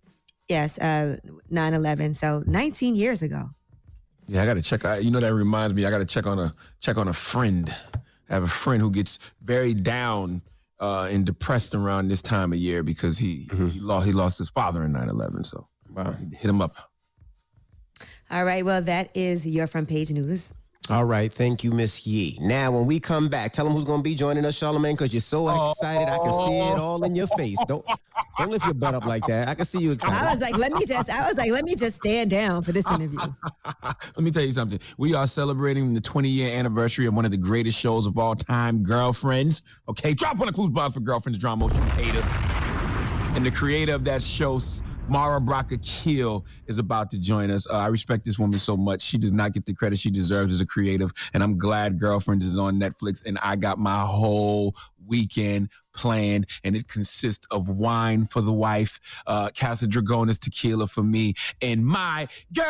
9/11. So 19 years ago. Yeah, I got to check. That reminds me, I got to check on a friend. I have a friend who gets very down and depressed around this time of year because he lost his father in 9/11. So hit him up. All right. Well, that is your front page news. All right. Thank you, Miss Yee. Now, when we come back, tell them who's going to be joining us, Charlamagne, because you're so excited. I can see it all in your face. Don't lift your butt up like that. I can see you excited. I was like, let me just stand down for this interview. Let me tell you something. We are celebrating the 20-year anniversary of one of the greatest shows of all time, Girlfriends. Okay, drop one of the clues bombs for Girlfriends, John Motion Hater. And the creator of that show, Mara Brock Akil, is about to join us. I respect this woman so much. She does not get the credit she deserves as a creative, and I'm glad Girlfriends is on Netflix, and I got my whole weekend planned, and it consists of wine for the wife, Casa Dragonis tequila for me, and my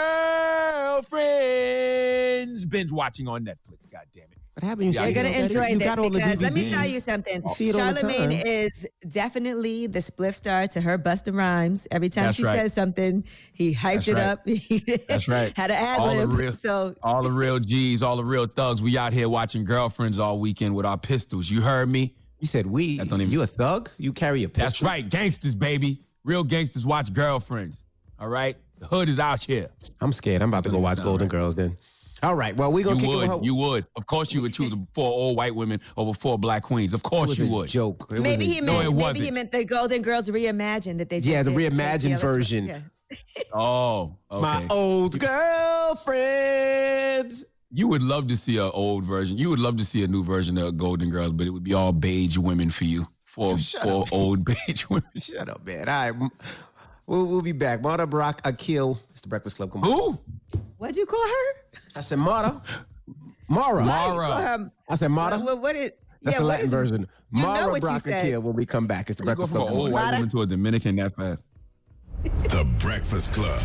girlfriends binge watching on Netflix. God damn it. What happened? You're going to enjoy this because let me tell you something. Charlamagne is definitely the spliff star to her Busta Rhymes. Every time she says something, he hyped it up. That's right. Had an ad-lib. All the real G's, all the real thugs. We out here watching Girlfriends all weekend with our pistols. You heard me? You said we. You a thug? You carry a pistol? That's right. Gangsters, baby. Real gangsters watch Girlfriends. All right? The hood is out here. I'm scared. I'm about to go watch Golden Girls then. All right. Well, we're going to kick it home. You would. Of course you would choose 4 old white women over 4 black queens. Of course you would. Joke. Maybe he meant the Golden Girls reimagined that they just the reimagined version. Yeah. Oh, okay. My old girlfriends. You would love to see an old version. You would love to see a new version of Golden Girls, but it would be all beige women for you. For old beige women. Shut up, man. All right. We'll be back. Mara Brock Akil. It's the Breakfast Club. Come on. Who? What'd you call her? I said Mara. Mara. I said Mara. What is? That's the Latin version. Mara Brock Akil when we come back. It's the Breakfast Club. From an old white woman to a Dominican that fast. The Breakfast Club.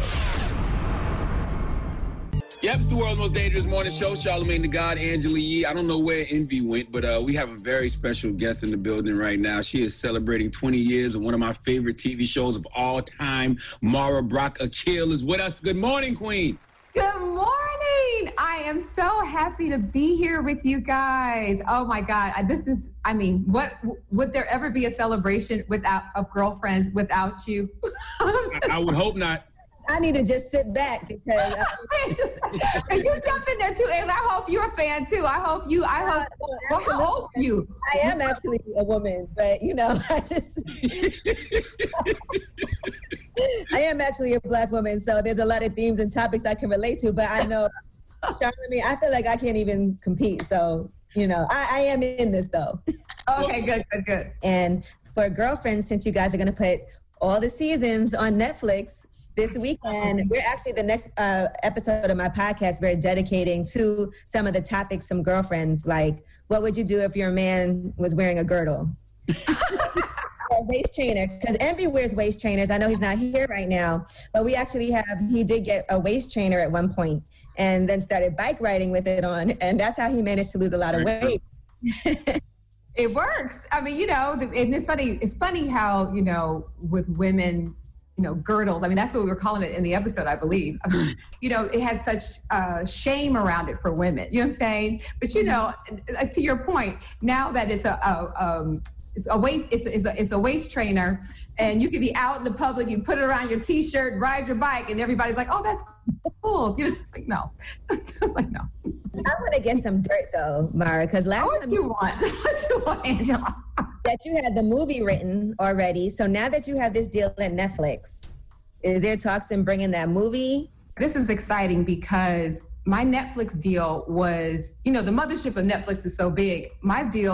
Yep, it's the world's most dangerous morning show. Charlamagne the God, Angela Yee. I don't know where Envy went, but we have a very special guest in the building right now. She is celebrating 20 years of one of my favorite TV shows of all time. Mara Brock Akil is with us. Good morning, Queen. Good morning. I am so happy to be here with you guys. Oh my God. What would there ever be a celebration of Girlfriends without you? I would hope not. I need to just sit back because you jump in there too, and I hope you're a fan too. How old are you? I am actually a woman, but I am actually a black woman, so there's a lot of themes and topics I can relate to. But I know, Charlamagne, I feel like I can't even compete. So I am in this though. Okay, good. And for Girlfriends, since you guys are going to put all the seasons on Netflix this weekend, we're actually the next episode of my podcast, we're dedicating to some of the topics from Girlfriends, like what would you do if your man was wearing a girdle? A waist trainer, because Envy wears waist trainers. I know he's not here right now, but he did get a waist trainer at one point and then started bike riding with it on, and that's how he managed to lose a lot of weight. It works. I mean, and it's funny how, with women, girdles. I mean, that's what we were calling it in the episode, I believe. It has such shame around it for women. You know what I'm saying? But to your point, now that it's a waist trainer, and you can be out in the public, you put it around your T-shirt, ride your bike, and everybody's like, "Oh, that's cool." It's like no. It's like no. I want to get some dirt though, Mara, because last time what you want, Angela? That you had the movie written already. So now that you have this deal at Netflix, is there talks in bringing that movie? This is exciting because my Netflix deal was, the mothership of Netflix is so big. My deal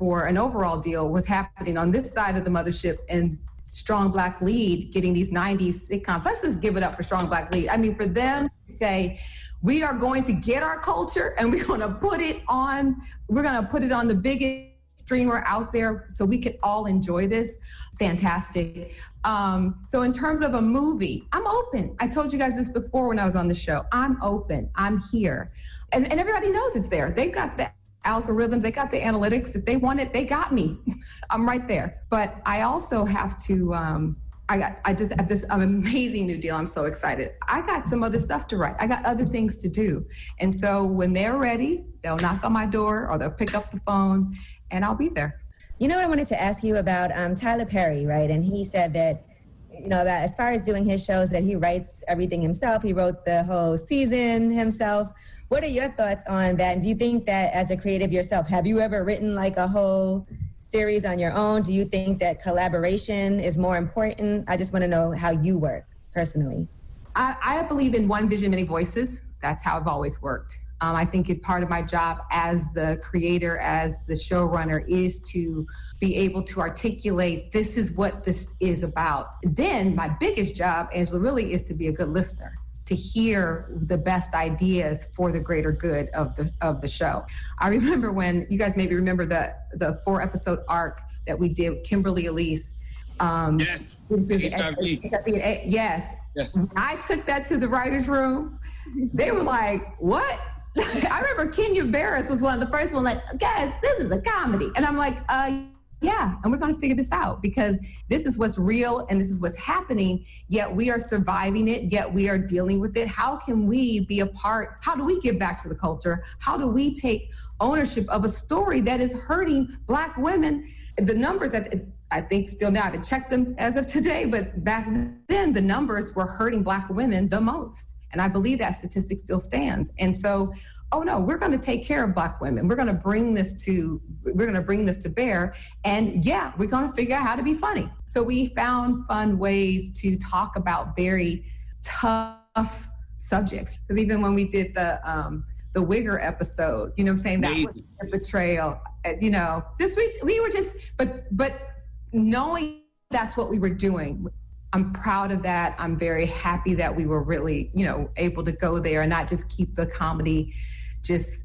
for an overall deal was happening on this side of the mothership, and Strong Black Lead getting these 90s sitcoms. Let's just give it up for Strong Black Lead. I mean, for them to say, we are going to get our culture and we're going to put it on the biggest streamer out there so we can all enjoy this. Fantastic. So in terms of a movie, I'm open. I told you guys this before when I was on the show. I'm open. I'm here. And everybody knows it's there. They've got the algorithms. They got the analytics. If they want it, they got me. I'm right there. But I also have to, I just have this amazing new deal. I'm so excited. I got some other stuff to write. I got other things to do. And so when they're ready, they'll knock on my door or they'll pick up the phone and I'll be there. You know what I wanted to ask you about Tyler Perry, right? And he said that, you know, about as far as doing his shows, that he writes everything himself. He wrote the whole season himself. What are your thoughts on that? And do you think that as a creative yourself, have you ever written like a whole series on your own? Do you think that collaboration is more important? I just want to know how you work personally. I believe in one vision, many voices. That's how I've always worked. I think part of my job as the creator, as the showrunner, is to be able to articulate, this is what this is about. Then my biggest job, Angela, really is to be a good listener, to hear the best ideas for the greater good of the show. I remember when, you guys maybe remember the 4-episode arc that we did with Kimberly Elise. Yes. Yes. When I took that to the writer's room, they were like, what? I remember Kenya Barris was one of the first ones, like, guys, this is a comedy. And I'm like, yeah, and we're going to figure this out because this is what's real and this is what's happening, yet we are surviving it, yet we are dealing with it. How can we be a part? How do we give back to the culture? How do we take ownership of a story that is hurting Black women? The numbers that I think still now, I haven't checked them as of today, but back then the numbers were hurting Black women the most. And I believe that statistic still stands. And so, oh no, we're going to take care of Black women. We're going to bring this to bear. And yeah, we're going to figure out how to be funny. So we found fun ways to talk about very tough subjects. Because even when we did the Wigger episode, you know what I'm saying? That was a betrayal, you know, we were just, but knowing that's what we were doing, I'm proud of that. I'm very happy that we were really, you know, able to go there and not just keep the comedy just,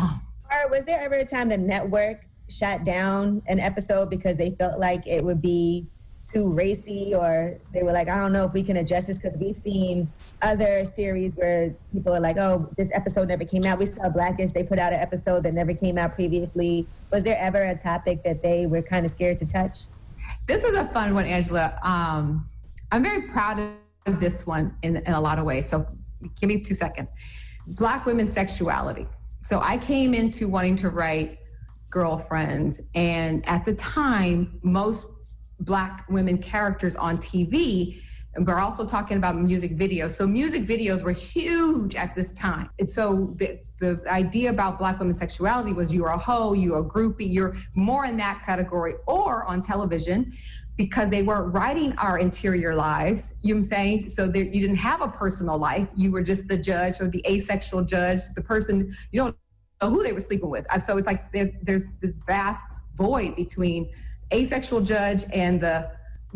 Was there ever a time the network shut down an episode because they felt like it would be too racy, or they were like, I don't know if we can adjust this? Because we've seen other series where people are like, oh, this episode never came out. We saw Blackish, they put out an episode that never came out previously. Was there ever a topic that they were kind of scared to touch? This is a fun one, Angela. I'm very proud of this one in a lot of ways. So give me 2 seconds. Black women's sexuality. So I came into wanting to write Girlfriends, and at the time, most Black women characters on TV, and we're also talking about music videos. So music videos were huge at this time. And so the idea about Black women's sexuality was you were a hoe, you were a groupie, you're more in that category, or on television, because they weren't writing our interior lives, you know what I'm saying? So you didn't have a personal life. You were just the judge or the asexual judge, the person, you don't know who they were sleeping with. So it's like there's this vast void between asexual judge and the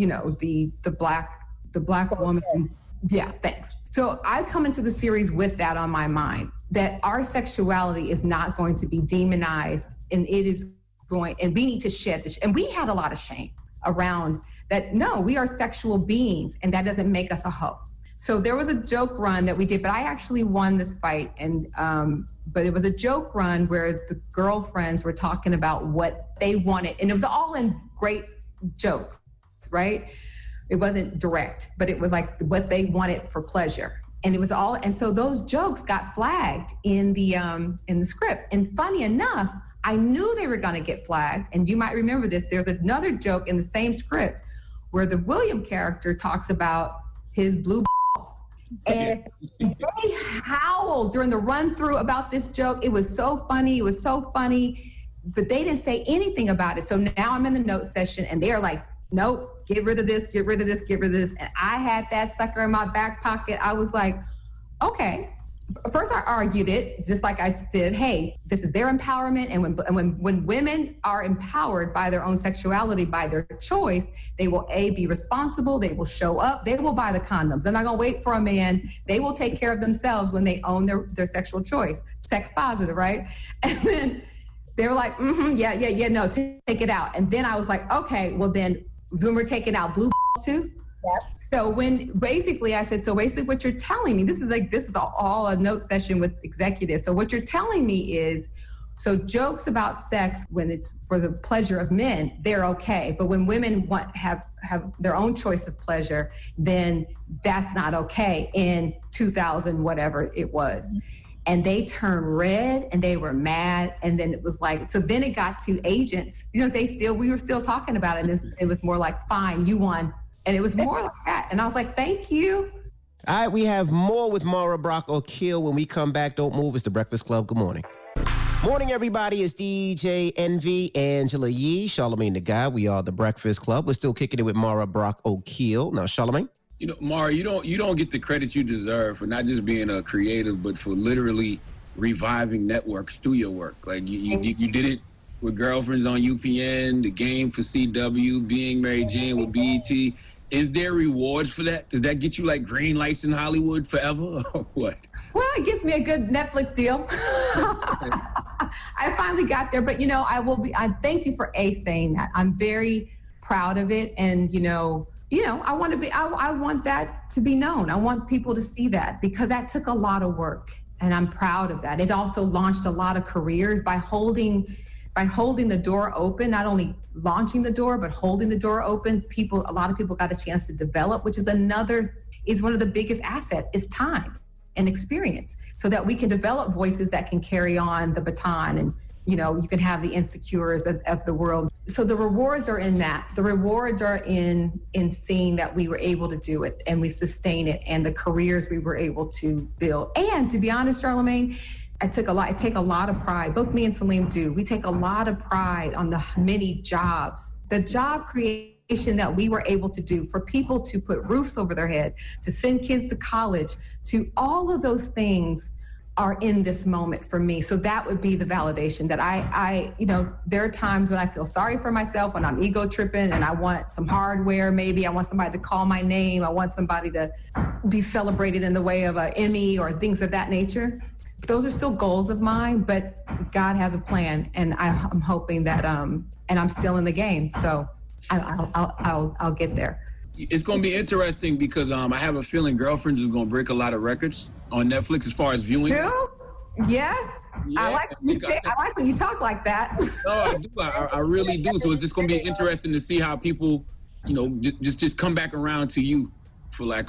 black woman. Yeah, thanks. So I come into the series with that on my mind, that our sexuality is not going to be demonized, and it is going, and we need to shed this. And we had a lot of shame around that. No, we are sexual beings, and that doesn't make us a hoe. So there was a joke run that we did, but I actually won this fight. And but it was a joke run where the girlfriends were talking about what they wanted, and it was all in great jokes, right? It wasn't direct, but it was like what they wanted for pleasure. And it was all, and so those jokes got flagged in the script. And funny enough, I knew they were going to get flagged. And you might remember this. There's another joke in the same script where the William character talks about his blue balls. And they howled during the run through about this joke. It was so funny. It was so funny, but they didn't say anything about it. So now I'm in the note session and they're like, nope, get rid of this, get rid of this, get rid of this. And I had that sucker in my back pocket. I was like, okay, First, I argued it, just like I said, hey, this is their empowerment. And when women are empowered by their own sexuality, by their choice, they will, be responsible. They will show up. They will buy the condoms. They're not going to wait for a man. They will take care of themselves when they own their sexual choice. Sex positive, right? And then they were like, no, take it out. And then I was like, okay, well then we're taking out blue too? Yep. So I said, what you're telling me, this is all a note session with executives. So what you're telling me is, so jokes about sex when it's for the pleasure of men, they're okay. But when women have their own choice of pleasure, then that's not okay in 2000, whatever it was. And they turned red and they were mad. And then it was like, so then it got to agents, we were still talking about it. And it was more like, fine, you won. And it was more like that. And I was like, thank you. All right, we have more with Mara Brock Akil when we come back. Don't move. It's The Breakfast Club. Good morning. Morning, everybody. It's DJ Envy, Angela Yee, Charlamagne the Guy. We are The Breakfast Club. We're still kicking it with Mara Brock Akil. Now, Charlamagne? Mara, you don't get the credit you deserve for not just being a creative, but for literally reviving networks through your work. Like, you did it with Girlfriends on UPN, The Game for CW, Being Mary Jane with BET. Is there rewards for that? Does that get you like green lights in Hollywood forever or what? Well, it gives me a good Netflix deal. I finally got there, but I thank you for saying that. I'm very proud of it. And, I want that to be known. I want people to see that because that took a lot of work and I'm proud of that. It also launched a lot of careers by holding the door open, not only launching the door, but holding the door open. A lot of people got a chance to develop, which is one of the biggest assets, is time and experience, so that we can develop voices that can carry on the baton. And, you can have the Insecures of the world. So the rewards are in that. The rewards are in seeing that we were able to do it and we sustain it and the careers we were able to build. And to be honest, Charlamagne, I take a lot of pride. Both me and Salim do. We take a lot of pride on the many jobs, the job creation that we were able to do for people to put roofs over their head, to send kids to college, to all of those things are in this moment for me. So that would be the validation that I there are times when I feel sorry for myself, when I'm ego tripping and I want some hardware, maybe I want somebody to call my name. I want somebody to be celebrated in the way of an Emmy or things of that nature. Those are still goals of mine, but God has a plan, and I'm hoping that, and I'm still in the game, so I'll get there. It's going to be interesting because I have a feeling Girlfriends is going to break a lot of records on Netflix as far as viewing. True? Yes. Yeah, I like when you talk like that. No, I do. I really do. So it's just going to be interesting to see how people, just come back around to you for lack.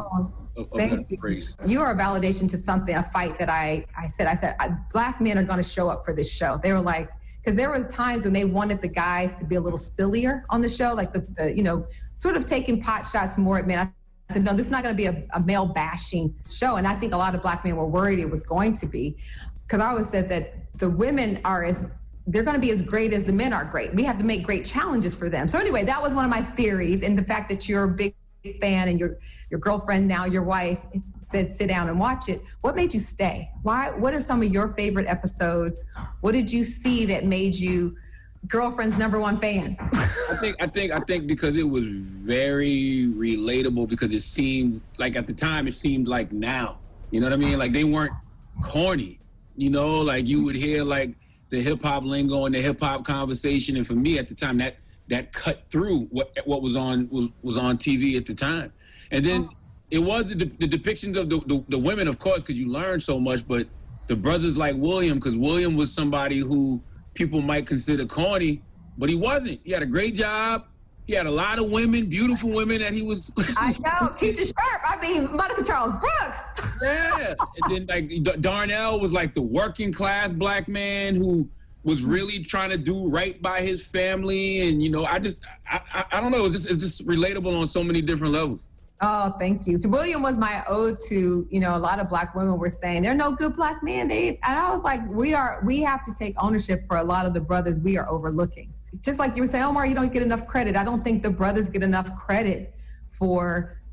Thank you. You are a validation to something, a fight that I said, Black men are going to show up for this show. They were like, because there were times when they wanted the guys to be a little sillier on the show, like the sort of taking pot shots more at men. I said, no, this is not going to be a male bashing show. And I think a lot of Black men were worried it was going to be, because I always said that the women they're going to be as great as the men are great. We have to make great challenges for them. So anyway, that was one of my theories. And the fact that you're a big fan and your girlfriend, now your wife, said sit down and watch it. What made you stay? What are some of your favorite episodes? What did you see that made you Girlfriend's #1 fan? I think because it was very relatable, because it seemed like at the time, it seemed like now. You know what I mean? Like they weren't corny. Like you would hear like the hip hop lingo and the hip hop conversation. And for me at the time, that cut through what was on TV at the time. And then it was the depictions of the women, of course, because you learn so much, but the brothers like William, because William was somebody who people might consider corny, but he wasn't. He had a great job. He had a lot of women, beautiful women that he was. I know, Keisha Sharp. Monica Charles Brooks. Yeah. And then like Darnell was like the working class Black man who was really trying to do right by his family. And, I don't know. It's just relatable on so many different levels. Oh, thank you. William was my ode to, a lot of Black women were saying, there are no good Black men. And I was like, we have to take ownership for a lot of the brothers we are overlooking. Just like you were saying, Omar, you don't get enough credit. I don't think the brothers get enough credit for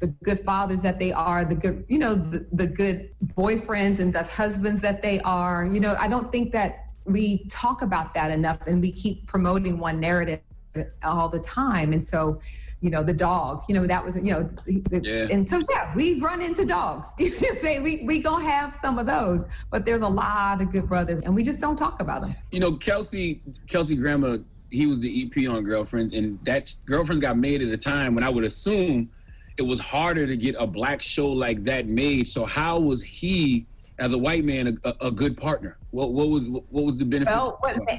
the good fathers that they are, the good, the good boyfriends and thus husbands that they are. I don't think that we talk about that enough, and we keep promoting one narrative all the time. And so, the dog, that was, and so, we run into dogs. We gonna have some of those, but there's a lot of good brothers, and we just don't talk about them. Kelsey Grammer, he was the EP on Girlfriends, and that Girlfriends got made at a time when I would assume it was harder to get a black show like that made. So how was he, as a white man, a good partner? What was the benefit? Well,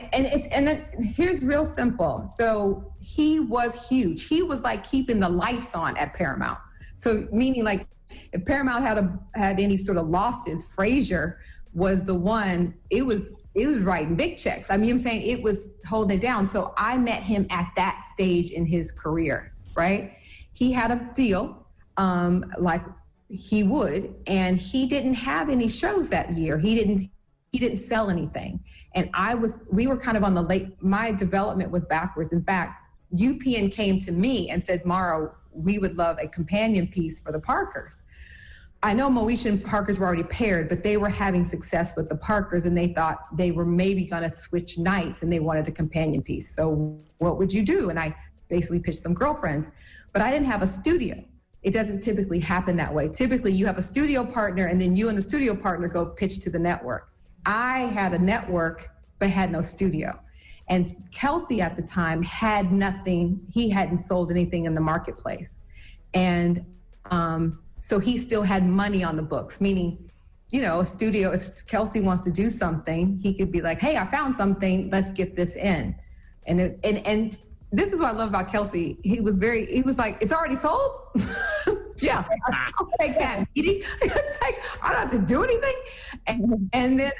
here's real simple. So he was huge. He was like keeping the lights on at Paramount. So meaning, like, if Paramount had any sort of losses, Frasier was the one. It was writing big checks. I mean, I'm saying it was holding it down. So I met him at that stage in his career, right? He had a deal, like he would, and he didn't have any shows that year. He didn't sell anything. And we were kind of on my development was backwards. In fact, UPN came to me and said, Mara, we would love a companion piece for the Parkers. I know Moesha and Parkers were already paired, but they were having success with the Parkers, and they thought they were maybe going to switch nights, and they wanted a companion piece. So what would you do? And I basically pitched them Girlfriends, but I didn't have a studio. It doesn't typically happen that way. Typically, you have a studio partner, and then you and the studio partner go pitch to the network. I had a network, but had no studio. And Kelsey at the time had nothing. He hadn't sold anything in the marketplace. And so he still had money on the books, meaning, a studio, if Kelsey wants to do something, he could be like, hey, I found something, let's get this in. And this is what I love about Kelsey. He was like, it's already sold? Yeah, I'll take that. It's like, I don't have to do anything. And then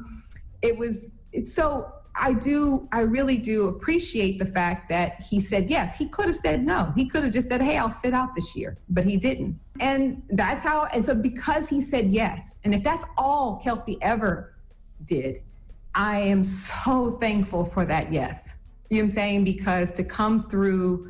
I really do appreciate the fact that he said yes. He could have said no. He could have just said, hey, I'll sit out this year, but he didn't. And so because he said yes, and if that's all Kelsey ever did, I am so thankful for that yes. You know what I'm saying? Because to come through,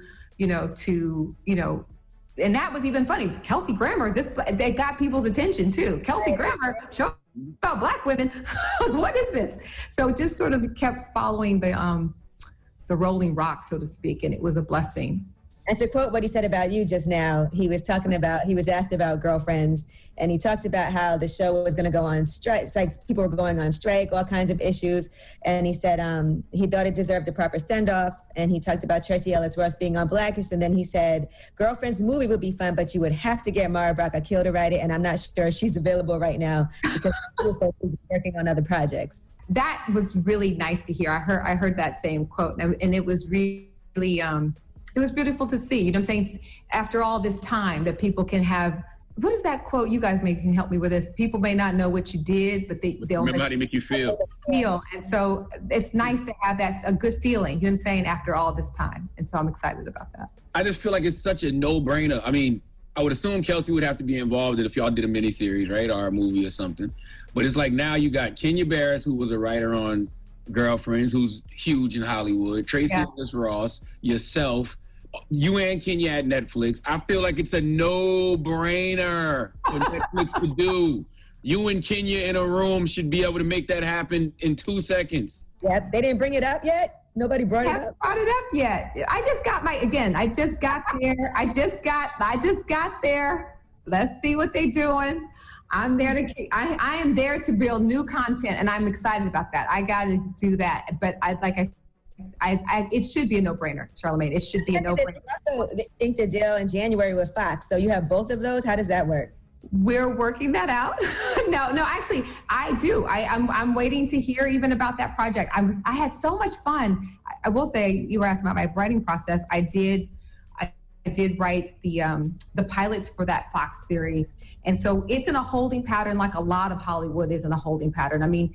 and that was even funny. Kelsey Grammer, they got people's attention too. Kelsey Grammer showed about Black women. What is this? So just sort of kept following the rolling rock, so to speak, and it was a blessing. And to quote what he said about you just now, he was asked about Girlfriends, and he talked about how the show was going to go on strike. It's like people were going on strike, all kinds of issues. And he said he thought it deserved a proper send-off. And he talked about Tracy Ellis Ross being on Blackish. And then he said, Girlfriends movie would be fun, but you would have to get Mara Brock Akil to write it. And I'm not sure she's available right now because she's working on other projects. That was really nice to hear. I heard that same quote, and it was really it was beautiful to see. You know what I'm saying? After all this time, that people can have. What is that quote? You guys can help me with this. People may not know what you did, but they'll remember how they make you feel. And so it's nice to have a good feeling, you know what I'm saying, after all this time. And so I'm excited about that. I just feel like it's such a no-brainer. I mean, I would assume Kelsey would have to be involved if y'all did a miniseries, right, or a movie or something. But it's like now you got Kenya Barris, who was a writer on Girlfriends, who's huge in Hollywood, Tracy Ellis Ross, yourself, you and Kenya at Netflix. I feel like it's a no-brainer for Netflix to do. You and Kenya in a room should be able to make that happen in 2 seconds. Yep, they didn't bring it up yet? Nobody brought it up? Brought it up yet. I just got there. I just got there. Let's see what they're doing. I am there to build new content, and I'm excited about that. I got to do that. But it should be a no-brainer, Charlamagne. It should be a no-brainer. You also inked a deal in January with Fox. So you have both of those. How does that work? We're working that out. No, actually, I do. I'm waiting to hear even about that project. I had so much fun. I will say, you were asking about my writing process. I did write the pilots for that Fox series. And so it's in a holding pattern, like a lot of Hollywood is in a holding pattern. I mean,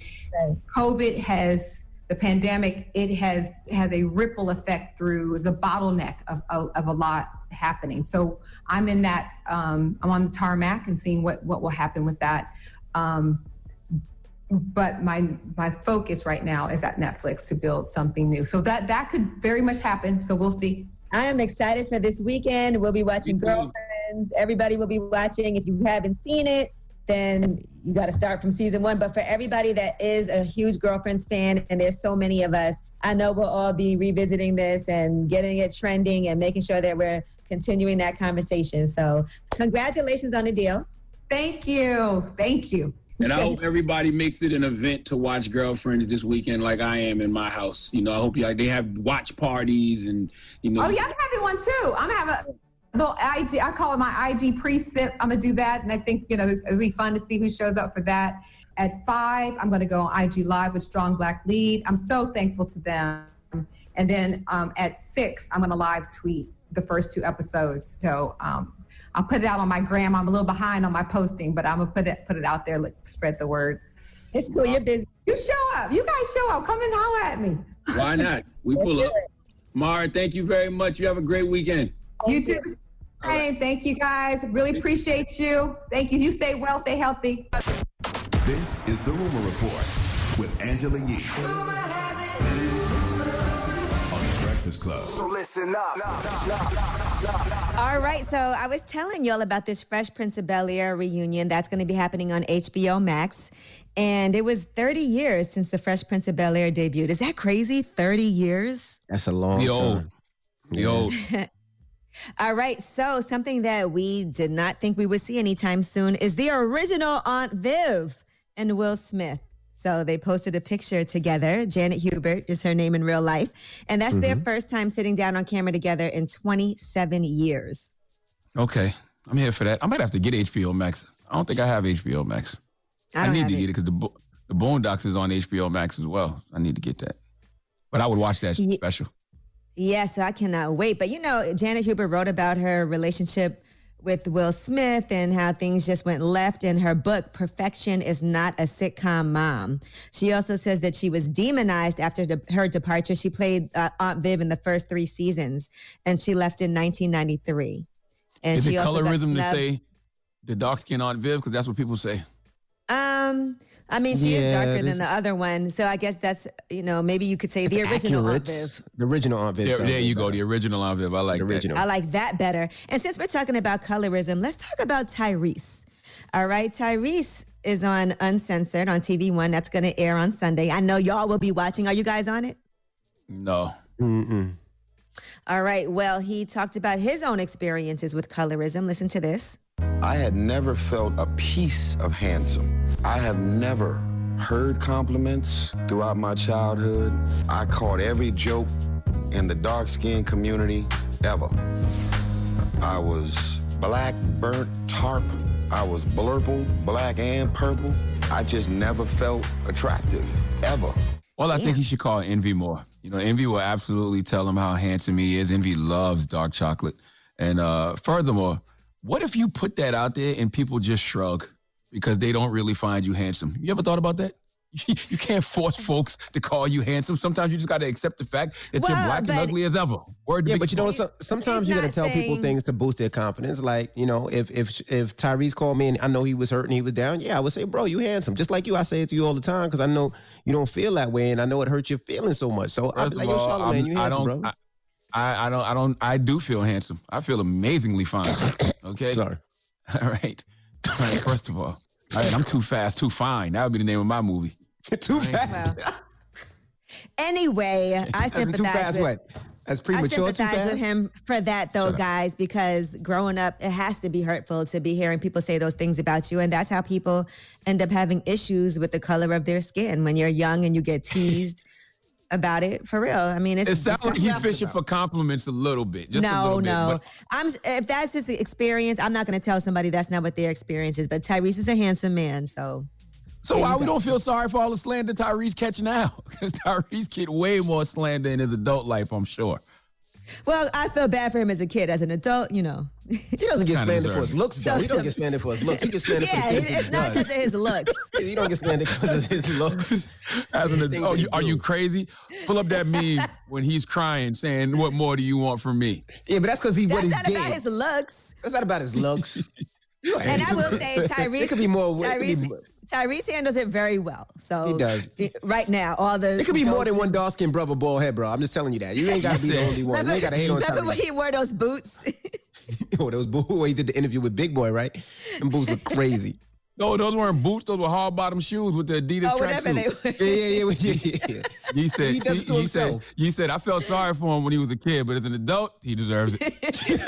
the pandemic, it has a ripple effect through, it's a bottleneck of a lot happening. So I'm in that, I'm on the tarmac and seeing what will happen with that. But my focus right now is at Netflix to build something new. So that could very much happen. So we'll see. I am excited for this weekend. We'll be watching Girlfriends. Girlfriends. Everybody will be watching. If you haven't seen it, then you got to start from season 1. But for everybody that is a huge Girlfriends fan, and there's so many of us, I know we'll all be revisiting this and getting it trending and making sure that we're continuing that conversation. So congratulations on the deal. Thank you. Thank you. And I hope everybody makes it an event to watch Girlfriends this weekend like I am in my house. You know, I hope they have watch parties and, you know. Oh, yeah, I'm having one too. I'm going to have a little IG, I call it my IG pre-sip. I'm going to do that. And I think, you know, it'll be fun to see who shows up for that. At 5, I'm going to go on IG Live with Strong Black Lead. I'm so thankful to them. And then at 6, I'm going to live tweet the first 2 episodes. So I'll put it out on my gram. I'm a little behind on my posting, but I'm going to put it out there, spread the word. It's cool. You're busy. You show up. You guys show up. Come and holler at me. Why not? We pull up. Mara, thank you very much. You have a great weekend. You too. Hey, thank you guys. Really appreciate you. Thank you. You stay well, stay healthy. This is The Rumor Report with Angela Yee on The Breakfast Club. So listen up. All right, so I was telling y'all about this Fresh Prince of Bel-Air reunion that's going to be happening on HBO Max. And it was 30 years since the Fresh Prince of Bel-Air debuted. Is that crazy? 30 years? That's a long time. The old. All right, so something that we did not think we would see anytime soon is the original Aunt Viv and Will Smith. So they posted a picture together. Janet Hubert is her name in real life. And that's their first time sitting down on camera together in 27 years. Okay, I'm here for that. I might have to get HBO Max. I don't think I have HBO Max. I need to get it because the Boondocks is on HBO Max as well. I need to get that. But I would watch that special. Yeah, so I cannot wait. But, you know, Janet Hubert wrote about her relationship with Will Smith and how things just went left in her book, Perfection is Not a Sitcom Mom. She also says that she was demonized after her departure. She played Aunt Viv in the first 3 seasons, and she left in 1993. And is she it also colorism got to say the dark-skinned Aunt Viv? Because that's what people say. I mean, she is darker than the other one. So I guess that's, you know, maybe you could say the original Aunt Viv. The original Aunt Viv. There you go. The original Aunt Viv. I like original. I like that better. And since we're talking about colorism, let's talk about Tyrese. All right. Tyrese is on Uncensored on TV One. That's going to air on Sunday. I know y'all will be watching. Are you guys on it? No. All right. Well, he talked about his own experiences with colorism. Listen to this. I had never felt a piece of handsome. I have never heard compliments throughout my childhood. I caught every joke in the dark-skinned community ever. I was black, burnt tarp. I was blurple, black and purple. I just never felt attractive, ever. Well, I think he should call Envy more. You know, Envy will absolutely tell him how handsome he is. Envy loves dark chocolate. And furthermore, what if you put that out there and people just shrug because they don't really find you handsome? You ever thought about that? You can't force folks to call you handsome. Sometimes you just got to accept the fact that you're black and ugly as ever. Yeah, but you know, sometimes you got to tell people things to boost their confidence. Like, you know, if Tyrese called me and I know he was hurt and he was down, yeah, I would say, bro, you handsome. Just like you, I say it to you all the time because I know you don't feel that way and I know it hurts your feelings so much. So I'd be like, yo, Charlamagne, you handsome, bro. I do feel handsome. I feel amazingly fine. Okay? Sorry. All right. First of all, I'm too fast, too fine. That would be the name of my movie. Too fast. Well, anyway, I sympathize too fast. What? That's premature. I sympathize with him for that, though, guys, because growing up, it has to be hurtful to be hearing people say those things about you, and that's how people end up having issues with the color of their skin when you're young and you get teased about it. For real, I mean, it sounds like he's fishing for compliments a little bit. Just a little bit, but if that's his experience, I'm not going to tell somebody that's not what their experience is. But Tyrese is a handsome man, so why we don't feel sorry for all the slander Tyrese catching now? Because Tyrese get way more slander in his adult life, I'm sure. Well, I feel bad for him as a kid. As an adult, you know. He doesn't get slandered for his looks, though. He don't get slandered for his looks. He gets slandered for the things it's not because of his looks. He don't get slandered because of his looks. As an adult, are you crazy? Pull up that meme when he's crying, saying, "What more do you want from me?" Yeah, but that's because that's not about his looks. That's not about his looks. And I will say, Tyrese. It could be more. Tyrese handles it very well. So he does. Right now, all the it could be more than one dark-skinned brother bald head, bro. I'm just telling you that. You ain't got to be the only one. You ain't got to hate on Tyrese. Remember when he wore those boots? Oh, those boots where he did the interview with Big Boy, right? Them boots look crazy. No, those weren't boots. Those were hard bottom shoes with the Adidas tracksuit. Yeah. He said, He does it to himself. He said, I felt sorry for him when he was a kid, but as an adult, he deserves it.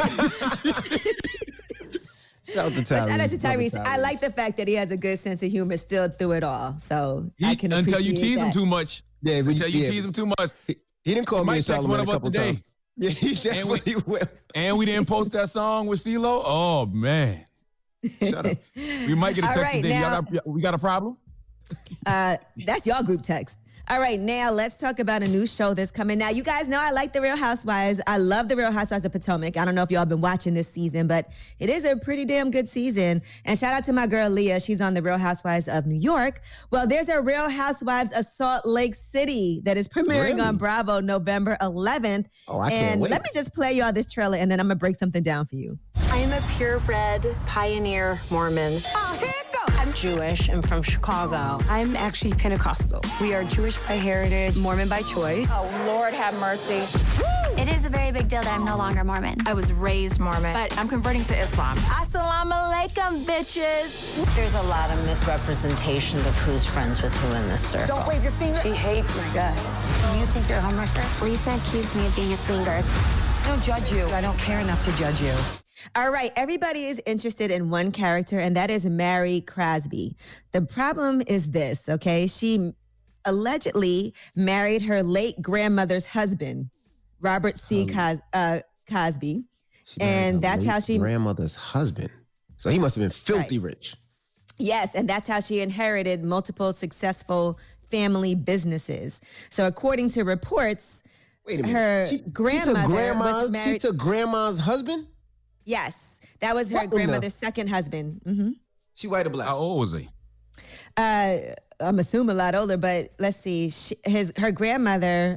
Shout out to Tyrese. Shout out to Tyrese. I like the fact that he has a good sense of humor still through it all. So I can appreciate until you tease that. him too much. Yeah, until you tease him too much. He didn't call me might text one of us today. Times. Yeah, he definitely will. And we didn't post that song with CeeLo. Oh man. Shut up. We might get a text today. Now, we got a problem? That's y'all group text. All right, now let's talk about a new show that's coming. Now, you guys know I like The Real Housewives. I love The Real Housewives of Potomac. I don't know if y'all been watching this season, but it is a pretty damn good season. And shout out to my girl, Leah. She's on The Real Housewives of New York. Well, there's a Real Housewives of Salt Lake City that is premiering on Bravo November 11th. Oh, I can't wait. Let me just play y'all this trailer, and then I'm going to break something down for you. I am a purebred pioneer Mormon. Oh, here it goes. I'm Jewish. I'm from Chicago. I'm actually Pentecostal. We are Jewish by heritage, Mormon by choice. Oh, Lord have mercy. It is a very big deal that I'm no longer Mormon. I was raised Mormon, but I'm converting to Islam. Assalamu alaikum, bitches. There's a lot of misrepresentations of who's friends with who in this circle. Don't wave your finger. She hates my guts. Do you think you're a homewrecker? Lisa accused me of being a swinger. I don't judge you. I don't care enough to judge you. All right, everybody is interested in one character, and that is Mary Crosby. The problem is this, okay? She allegedly married her late grandmother's husband, Robert C. Cosby, and that's how she grandmother's husband. So he must have been filthy rich. Yes, and that's how she inherited multiple successful family businesses. So according to reports, wait a minute, her grandmother was married. She took grandma's husband? Yes, that was her grandmother's second husband. Mm-hmm. She white or black? How old was he? I'm assuming a lot older, but let's see. Her grandmother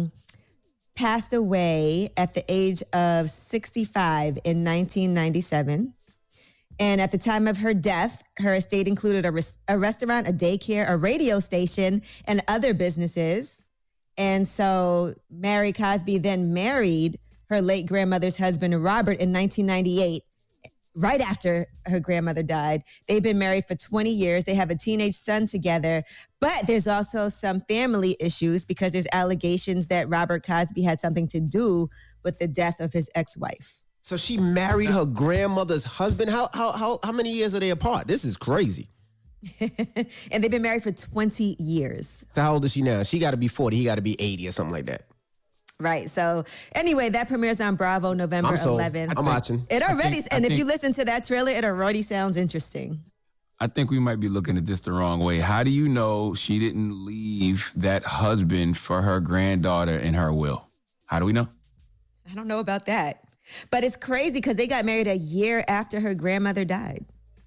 passed away at the age of 65 in 1997. And at the time of her death, her estate included a restaurant, a daycare, a radio station, and other businesses. And so Mary Cosby then married her late grandmother's husband, Robert, in 1998, right after her grandmother died. They've been married for 20 years. They have a teenage son together. But there's also some family issues because there's allegations that Robert Cosby had something to do with the death of his ex-wife. So she married her grandmother's husband? How many years are they apart? This is crazy. And they've been married for 20 years. So how old is she now? She got to be 40. He got to be 80 or something like that. Right. So anyway, that premieres on Bravo November 11th. I'm watching. It already, if you listen to that trailer, it already sounds interesting. I think we might be looking at this the wrong way. How do you know she didn't leave that husband for her granddaughter in her will? How do we know? I don't know about that. But it's crazy because they got married a year after her grandmother died.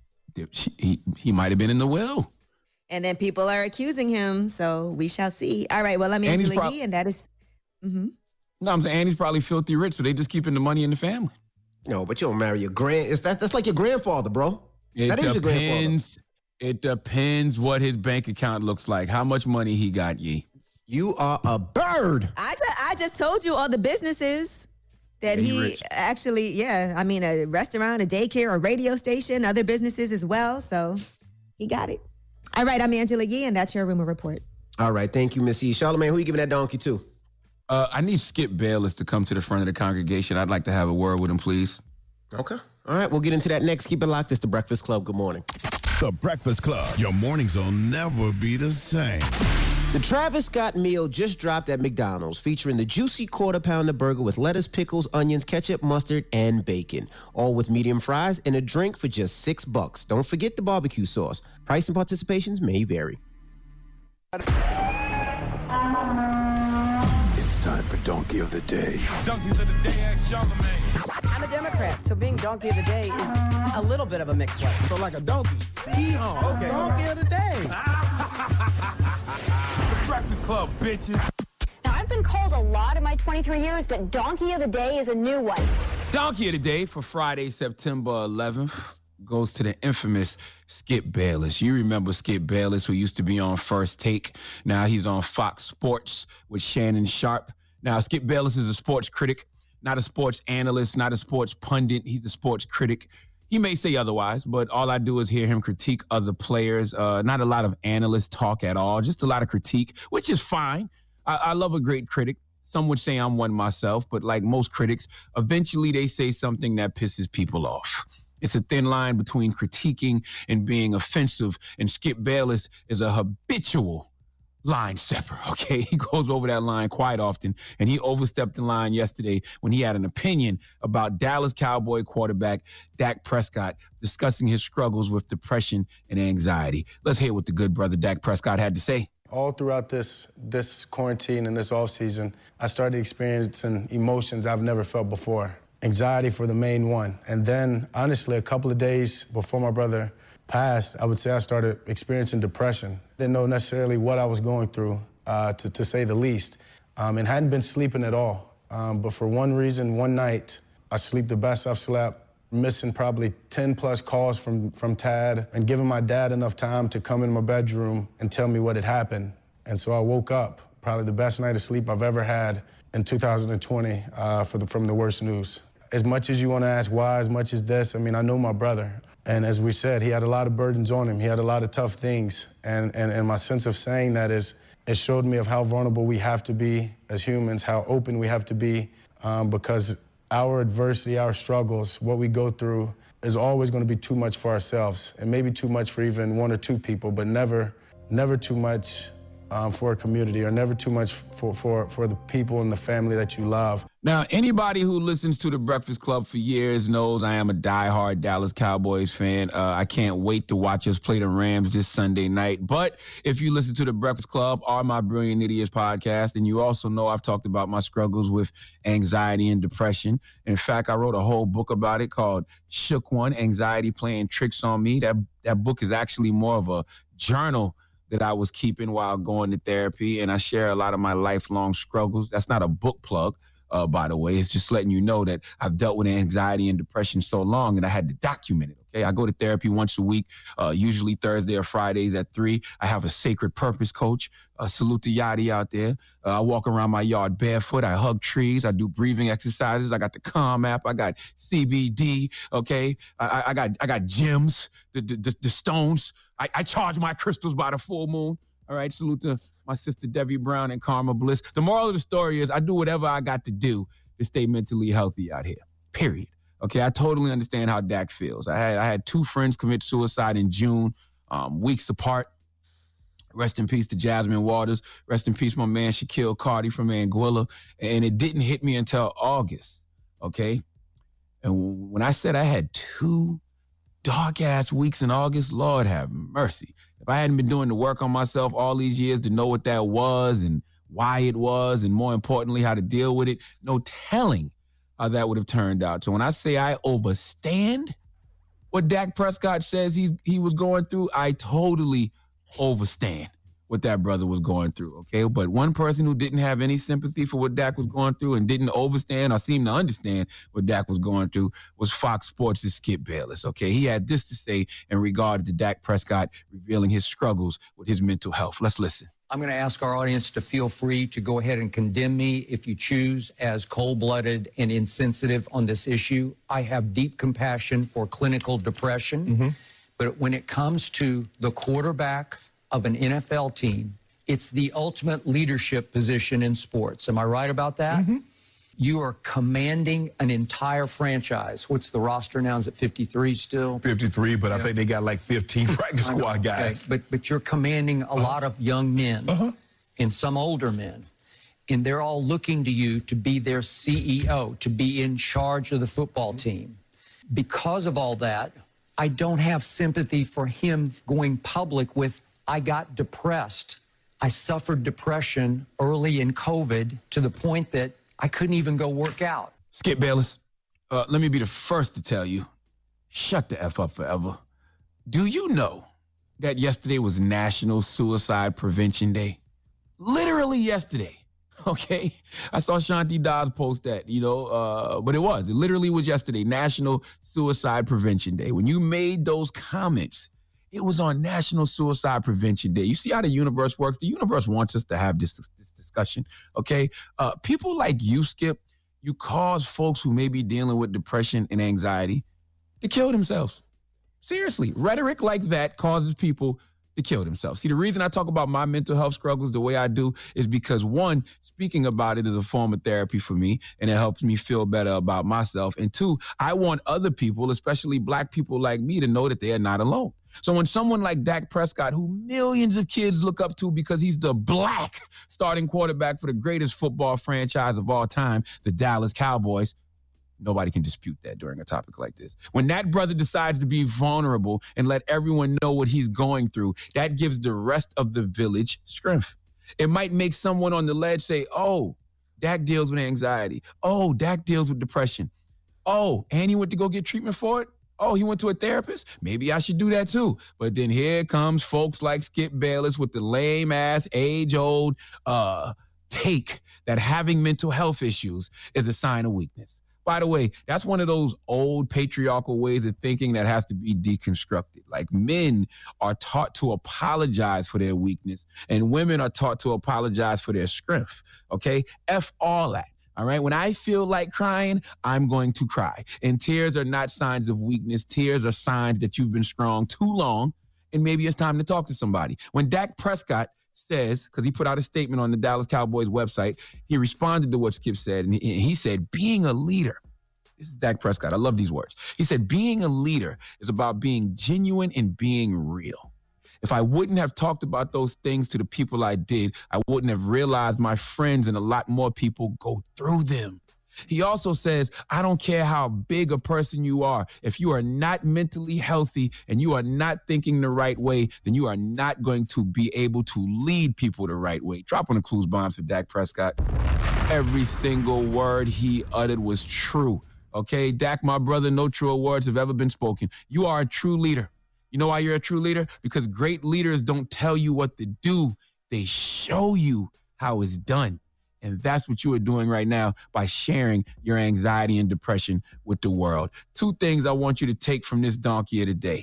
He might have been in the will. And then people are accusing him, so we shall see. All right, well, I'm Angela Yee, and that is... Mm-hmm. No, I'm saying Andy's probably filthy rich, so they just keeping the money in the family. No, but you don't marry your that's like your grandfather, bro. That is your grandfather. It depends what his bank account looks like. How much money he got, Yee? You are a bird. I just told you all the businesses that he actually, a restaurant, a daycare, a radio station, other businesses as well. So he got it. All right, I'm Angela Yee, and that's your Rumor Report. All right, thank you, Miss E. Charlamagne, who you giving that donkey to? I need Skip Bayless to come to the front of the congregation. I'd like to have a word with him, please. Okay. All right, we'll get into that next. Keep it locked. It's The Breakfast Club. Good morning. The Breakfast Club. Your mornings will never be the same. The Travis Scott meal just dropped at McDonald's, featuring the juicy quarter-pounder burger with lettuce, pickles, onions, ketchup, mustard, and bacon. All with medium fries and a drink for just $6. Don't forget the barbecue sauce. Price and participations may vary. Time for Donkey of the Day. Donkeys of the Day, ask Charlamagne. I'm a Democrat, so being Donkey of the Day is a little bit of a mixed blessing. So like a donkey. Yeehaw. Okay. Donkey of the Day. The Breakfast Club, bitches. Now, I've been called a lot in my 23 years, but Donkey of the Day is a new one. Donkey of the Day for Friday, September 11th goes to the infamous Skip Bayless. You remember Skip Bayless, who used to be on First Take. Now he's on Fox Sports with Shannon Sharp. Now, Skip Bayless is a sports critic. not a sports analyst, not a sports pundit. He's a sports critic. He may say otherwise, but all I do is hear him critique other players. Not a lot of analyst talk at all, just a lot of critique, which is fine. I love a great critic. Some would say I'm one myself, but like most critics, eventually they say something that pisses people off. It's a thin line between critiquing and being offensive, and Skip Bayless is a habitual line stepper, okay? He goes over that line quite often, and he overstepped the line yesterday when he had an opinion about Dallas Cowboy quarterback Dak Prescott discussing his struggles with depression and anxiety. Let's hear what the good brother Dak Prescott had to say. All throughout this quarantine and this offseason, I started experiencing emotions I've never felt before. Anxiety for the main one. And then, honestly, a couple of days before my brother passed, I would say I started experiencing depression. Didn't know necessarily what I was going through, to say the least, and hadn't been sleeping at all. But for one reason, one night, I sleep the best I've slept, missing probably 10-plus calls from Tad and giving my dad enough time to come in my bedroom and tell me what had happened. And so I woke up, probably the best night of sleep I've ever had in 2020 from the worst news. As much as you want to ask why, as much as this, I mean, I know my brother. And as we said, he had a lot of burdens on him. He had a lot of tough things. And my sense of saying that is, it showed me of how vulnerable we have to be as humans, how open we have to be, because our adversity, our struggles, what we go through is always going to be too much for ourselves, and maybe too much for even one or two people, but never too much for a community, or never too much for the people and the family that you love. Now, anybody who listens to The Breakfast Club for years knows I am a diehard Dallas Cowboys fan. I can't wait to watch us play the Rams this Sunday night. But if you listen to The Breakfast Club or my Brilliant Idiots podcast, and you also know I've talked about my struggles with anxiety and depression. In fact, I wrote a whole book about it called Shook One, Anxiety Playing Tricks on Me. That book is actually more of a journal that I was keeping while going to therapy, and I share a lot of my lifelong struggles. That's not a book plug, by the way. It's just letting you know that I've dealt with anxiety and depression so long that I had to document it, okay? I go to therapy once a week, usually Thursday or Fridays at 3. I have a Sacred Purpose coach. Salute to Yachty out there. I walk around my yard barefoot. I hug trees. I do breathing exercises. I got the Calm app. I got CBD, okay? I got gems, the stones. I charge my crystals by the full moon. All right, salute to my sister Debbie Brown and Karma Bliss. The moral of the story is I do whatever I got to do to stay mentally healthy out here, period. Okay, I totally understand how Dak feels. I had 2 friends commit suicide in June, weeks apart. Rest in peace to Jasmine Waters. Rest in peace, my man Shaquille Cardi from Anguilla. And it didn't hit me until August, okay? And when I said I had 2 dark-ass weeks in August, Lord have mercy. If I hadn't been doing the work on myself all these years to know what that was and why it was, and more importantly, how to deal with it, no telling how that would have turned out. So when I say I overstand what Dak Prescott says he was going through, I totally overstand what that brother was going through, okay? But one person who didn't have any sympathy for what Dak was going through and didn't overstand or seem to understand what Dak was going through was Fox Sports' Skip Bayless, okay? He had this to say in regard to Dak Prescott revealing his struggles with his mental health. Let's listen. I'm going to ask our audience to feel free to go ahead and condemn me if you choose as cold-blooded and insensitive on this issue. I have deep compassion for clinical depression, but when it comes to the quarterback of an NFL team, it's the ultimate leadership position in sports. Am I right about that? You are commanding an entire franchise. What's the roster now? Is it 53 still? 53, but I think they got like 15 practice squad guys. Okay. But you're commanding a lot of young men and some older men. And they're all looking to you to be their CEO, to be in charge of the football team. Because of all that, I don't have sympathy for him going public with, I got depressed. I suffered depression early in COVID to the point that I couldn't even go work out. Skip Bayless, let me be the first to tell you, shut the F up forever. Do you know that yesterday was National Suicide Prevention Day? Literally yesterday, okay? I saw Shanti Dobbs post that, but it literally was yesterday, National Suicide Prevention Day. When you made those comments, it was on National Suicide Prevention Day. You see how the universe works? The universe wants us to have this discussion, okay? People like you, Skip, you cause folks who may be dealing with depression and anxiety to kill themselves. Seriously, rhetoric like that causes people to kill themselves. See, the reason I talk about my mental health struggles the way I do is because, one, speaking about it is a form of therapy for me, and it helps me feel better about myself. And two, I want other people, especially Black people like me, to know that they are not alone. So when someone like Dak Prescott, who millions of kids look up to because he's the Black starting quarterback for the greatest football franchise of all time, the Dallas Cowboys, nobody can dispute that during a topic like this. When that brother decides to be vulnerable and let everyone know what he's going through, that gives the rest of the village strength. It might make someone on the ledge say, oh, Dak deals with anxiety. Oh, Dak deals with depression. Oh, and he went to go get treatment for it? Oh, he went to a therapist? Maybe I should do that too. But then here comes folks like Skip Bayless with the lame-ass, age-old take that having mental health issues is a sign of weakness. By the way, that's one of those old patriarchal ways of thinking that has to be deconstructed. Like, men are taught to apologize for their weakness, and women are taught to apologize for their strength, okay? F all that, all right? When I feel like crying, I'm going to cry. And tears are not signs of weakness. Tears are signs that you've been strong too long, and maybe it's time to talk to somebody. When Dak Prescott says, because he put out a statement on the Dallas Cowboys website, he responded to what Skip said, and he said, being a leader, this is Dak Prescott, I love these words. He said, being a leader is about being genuine and being real. If I wouldn't have talked about those things to the people I did, I wouldn't have realized my friends and a lot more people go through them. He also says, I don't care how big a person you are. If you are not mentally healthy and you are not thinking the right way, then you are not going to be able to lead people the right way. Drop on the clues bombs for Dak Prescott. Every single word he uttered was true. Okay, Dak, my brother, no truer words have ever been spoken. You are a true leader. You know why you're a true leader? Because great leaders don't tell you what to do. They show you how it's done. And that's what you are doing right now by sharing your anxiety and depression with the world. Two things I want you to take from this donkey of the day.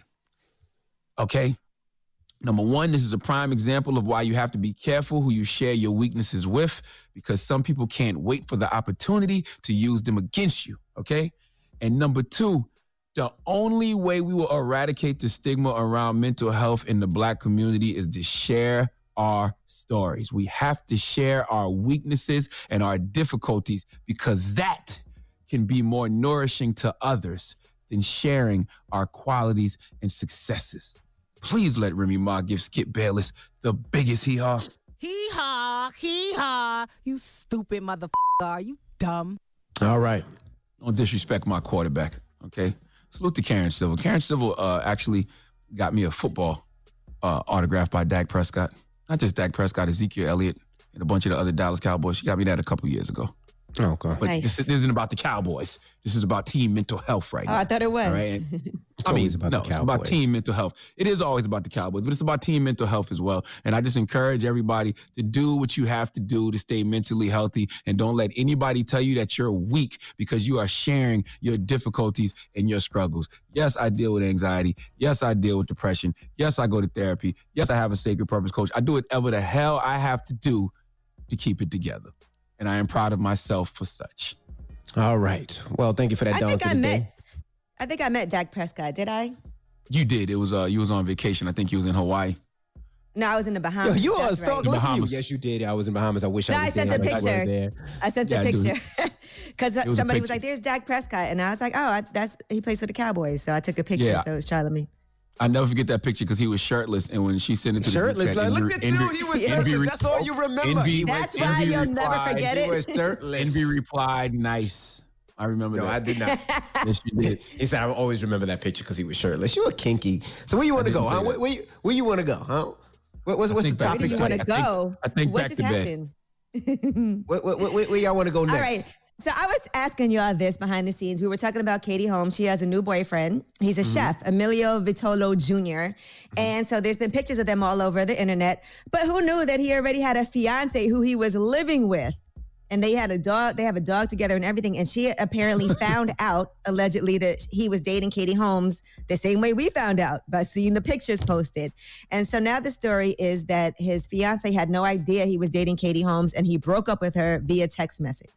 Okay? Number one, this is a prime example of why you have to be careful who you share your weaknesses with, because some people can't wait for the opportunity to use them against you. Okay? And number two, the only way we will eradicate the stigma around mental health in the Black community is to share our stories. We have to share our weaknesses and our difficulties, because that can be more nourishing to others than sharing our qualities and successes. Please let Remy Ma give Skip Bayless the biggest hee-haw. Hee-haw, hee-haw. You stupid motherfucker. Are you dumb? All right. Don't disrespect my quarterback, okay? Salute to Karen Civil. Karen Civil actually got me a football autograph by Dak Prescott. Not just Dak Prescott, Ezekiel Elliott, and a bunch of the other Dallas Cowboys. She got me that a couple years ago. Oh, okay. But Nice. this isn't about the Cowboys. This is about team mental health right Oh, now. I thought it was. All right? It's always about the it's about Cowboys. team mental health. It is always about the Cowboys, but it's about team mental health as well. And I just encourage everybody to do what you have to do to stay mentally healthy, and don't let anybody tell you that you're weak because you are sharing your difficulties and your struggles. Yes, I deal with anxiety. Yes, I deal with depression. Yes, I go to therapy. Yes, I have a Sacred Purpose coach. I do whatever the hell I have to do to keep it together. And I am proud of myself for such. All right. Well, thank you for that, I donkey today. think I met Dak Prescott. Did I? You did. It was you was on vacation. I think you was in Hawaii. No, I was in the Yo, Bahamas. you are a That's stalker. right. Listen to you. Bahamas. Yes, you did. I was in Bahamas. I wish No, I I was sent there. a I was picture. there. I sent Yeah, a dude. picture because was a somebody was picture. like, "There's Dak Prescott," and I was like, "Oh, he plays for the Cowboys." So I took a picture. Yeah. So it's Charlamagne. I never forget that picture because he was shirtless, and when she sent it to Shirtless. the group chat, Like, look at you. He was shirtless. That's all you remember. He was That's why you'll never forget He it. was shirtless. Envy replied, "Nice." I remember No, that. I did not. Yes, you did. He said, I always remember that picture because he was shirtless. You were kinky. So where you want to didn't go, say huh? that. Where you want to go, huh? What's the think back topic Where do you to want to today? I think- go? I think what back just to bed. happened? Where y'all want to go next? All right. So I was asking y'all this behind the scenes. We were talking about Katie Holmes. She has a new boyfriend. He's a chef, Emilio Vitolo Jr. And so there's been pictures of them all over the internet. But who knew that he already had a fiance who he was living with? And they had a dog. They have a dog together and everything. And she apparently found out, allegedly, that he was dating Katie Holmes the same way we found out, by seeing the pictures posted. And so now the story is that his fiance had no idea he was dating Katie Holmes, and he broke up with her via text message.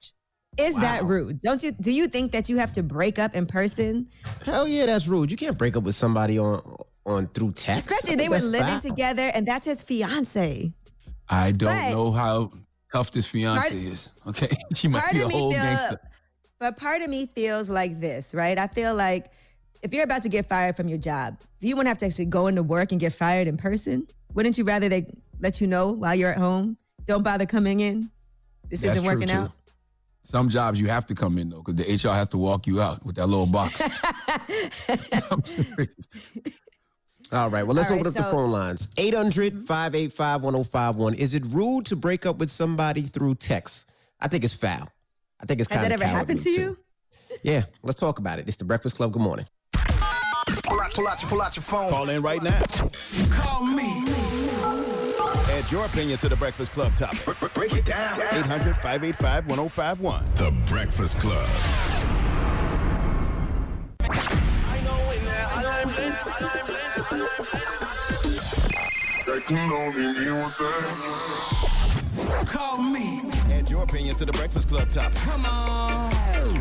Is that rude? Do you think that you have to break up in person? Hell yeah, that's rude. You can't break up with somebody on through text. Especially they were living together and that's his fiance. I don't know how tough this fiance is. Okay, she might be a whole gangster. But part of me feels like this, right? I feel like if you're about to get fired from your job, do you want to have to actually go into work and get fired in person? Wouldn't you rather they let you know while you're at home? Don't bother coming in. This isn't working out. Some jobs you have to come in though, because the HR has to walk you out with that little box. I'm serious. All right, well, let's open up the phone lines. 800-585-1051. Is it rude to break up with somebody through text? I think it's foul. I think it's kind of Has that ever happened to you? Yeah, let's talk about it. It's the Breakfast Club. Good morning. Pull out your phone. Call in right now. Call me. Add your opinion to the Breakfast Club topic. Break it down. 800-585-1051. The Breakfast Club. Call me. Add your opinion to the Breakfast Club topic. Come on.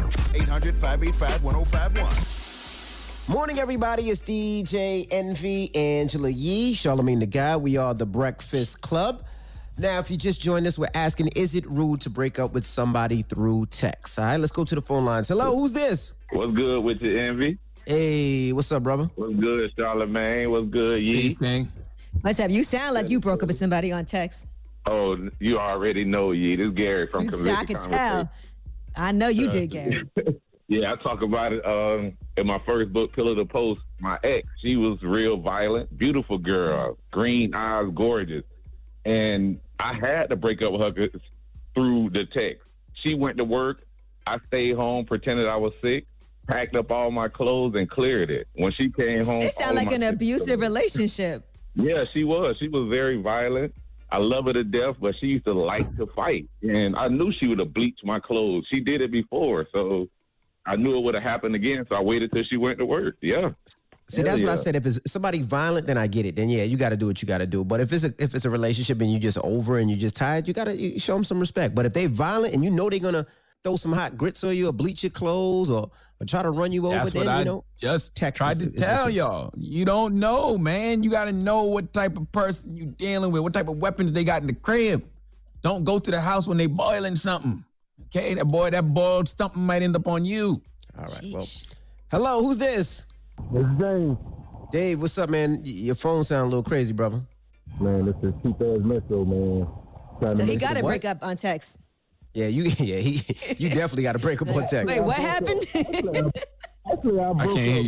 800-585-1051. Morning, everybody. It's DJ Envy, Angela Yee, Charlamagne the Guy. We are the Breakfast Club. Now, if you just joined us, we're asking, is it rude to break up with somebody through text? All right, let's go to the phone lines. Hello, who's this? What's good with you, Envy? Hey, what's up, brother? What's good, Charlamagne? What's good, Yee? What's up? You sound like you broke up with somebody on text. Oh, you already know, Yee. This is Gary from Conviction I can tell. I know you did, Gary. Yeah, I talk about it in my first book, Pillar to Post. My ex, she was real violent, beautiful girl, green eyes, gorgeous. And I had to break up with her through the text. She went to work. I stayed home, pretended I was sick, packed up all my clothes, and cleared it. When she came home... It sounds like an abusive relationship. Yeah, she was. She was very violent. I love her to death, but she used to like to fight. And I knew she would have bleached my clothes. She did it before, so... I knew it would have happened again, so I waited till she went to work. Yeah. See, that's what I said. If it's somebody violent, then I get it. Then yeah, you got to do what you got to do. But if it's a relationship and you just over and you just tired, you show them some respect. But if they violent and you know they're gonna throw some hot grits on you or bleach your clothes or try to run you over, that's then what you I know. Just tried to tell y'all. You don't know, man. You got to know what type of person you dealing with, what type of weapons they got in the crib. Don't go to the house when they boiling something. Okay, that boiled something might end up on you. All right, well, hello, who's this? It's Dave. Dave, what's up, man? Your phone sounds a little crazy, brother. Man, this is cheap-ass Metro, man. So he got to break up on text. Yeah, you definitely got to break up on text. Wait, what happened? Actually, I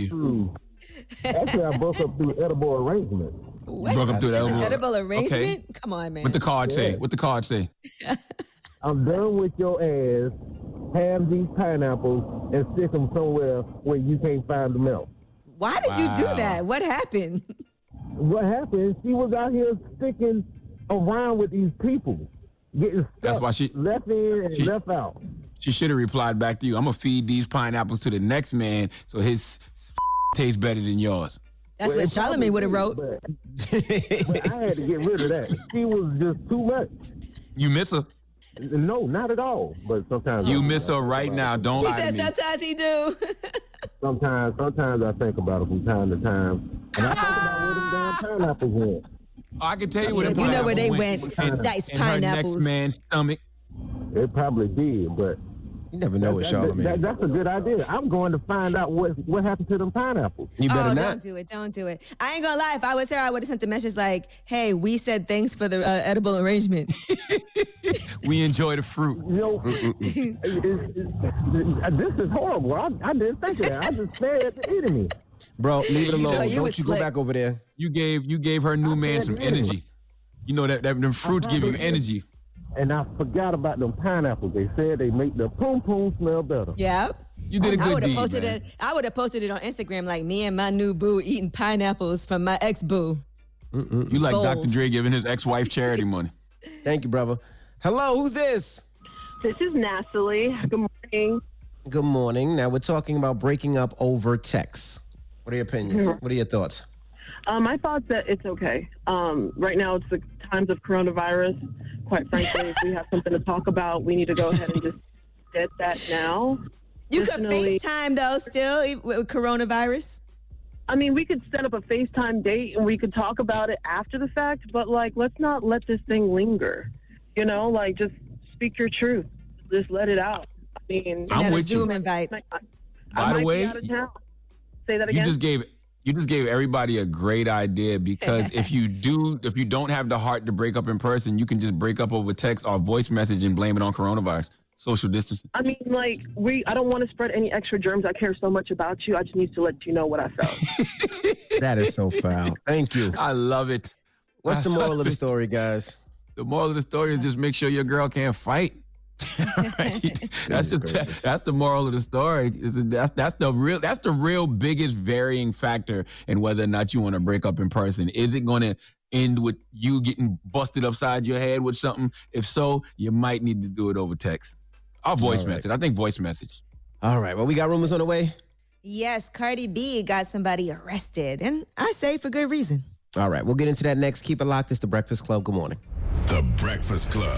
broke up through edible arrangement. What? Broke up through edible arrangement? Okay. Come on, man. What the card say? What the card say? I'm done with your ass. Have these pineapples and stick them somewhere where you can't find them else. Why did you do that? What happened? What happened? She was out here sticking around with these people, getting stuck. That's why she left in and left out. She should have replied back to you. I'm gonna feed these pineapples to the next man so his tastes better than yours. That's what Charlamagne would have wrote. But I had to get rid of that. She was just too much. You miss her? No, not at all. But sometimes you miss her right now. Don't lie to me. He said sometimes he do. Sometimes I think about it from time to time, and I think about where them damn pineapples went. I can tell you where you know where they went. Diced pineapples. Her next man's stomach. It probably did, but you never know with Charlamagne. That's a good idea. I'm going to find out what happened to them pineapples. You better not. Don't do it. Don't do it. I ain't gonna lie. If I was her, I would have sent a message like, "Hey, we said thanks for the edible arrangement. We enjoy the fruit." You know, this is horrible. I didn't think of that. I just stared at the enemy. Bro, leave it alone. You Don't you go back over there. You gave her new man some energy. You know that them fruits give you energy. And I forgot about them pineapples. They said they make the poom poom smell better. Yeah. You did a good deed, man. I would have posted it on Instagram like me and my new boo eating pineapples from my ex-boo. You like Goals. Dr. Dre giving his ex-wife charity money. Thank you, brother. Hello, who's this? This is Natalie. Good morning. Good morning. Now we're talking about breaking up over text. What are your opinions? What are your thoughts? My thoughts that it's okay. Right now it's the times of coronavirus. Quite frankly, if we have something to talk about, we need to go ahead and just get that now. You could Personally- FaceTime though still with coronavirus. I mean, we could set up a FaceTime date and we could talk about it after the fact, but like, let's not let this thing linger. You know, like just speak your truth. Just let it out. I mean, I'm with you. Zoom invite. By I the might way, be out of town. Say that you again. just gave everybody a great idea, because if you don't have the heart to break up in person, you can just break up over text or voice message and blame it on coronavirus. Social distancing. I mean, like, I don't want to spread any extra germs. I care so much about you. I just need to let you know what I felt. That is so foul. Thank you. I love it. What's the moral of the story, guys? The moral of the story is just make sure your girl can't fight. Right? That's the moral of the story. That's the real biggest varying factor in whether or not you want to break up in person. Is it going to end with you getting busted upside your head with something? If so, you might need to do it over text. Or voice message. I think voice message. All right. Well, we got rumors on the way. Yes, Cardi B got somebody arrested, and I say for good reason. All right. We'll get into that next. Keep it locked. It's The Breakfast Club. Good morning. The Breakfast Club.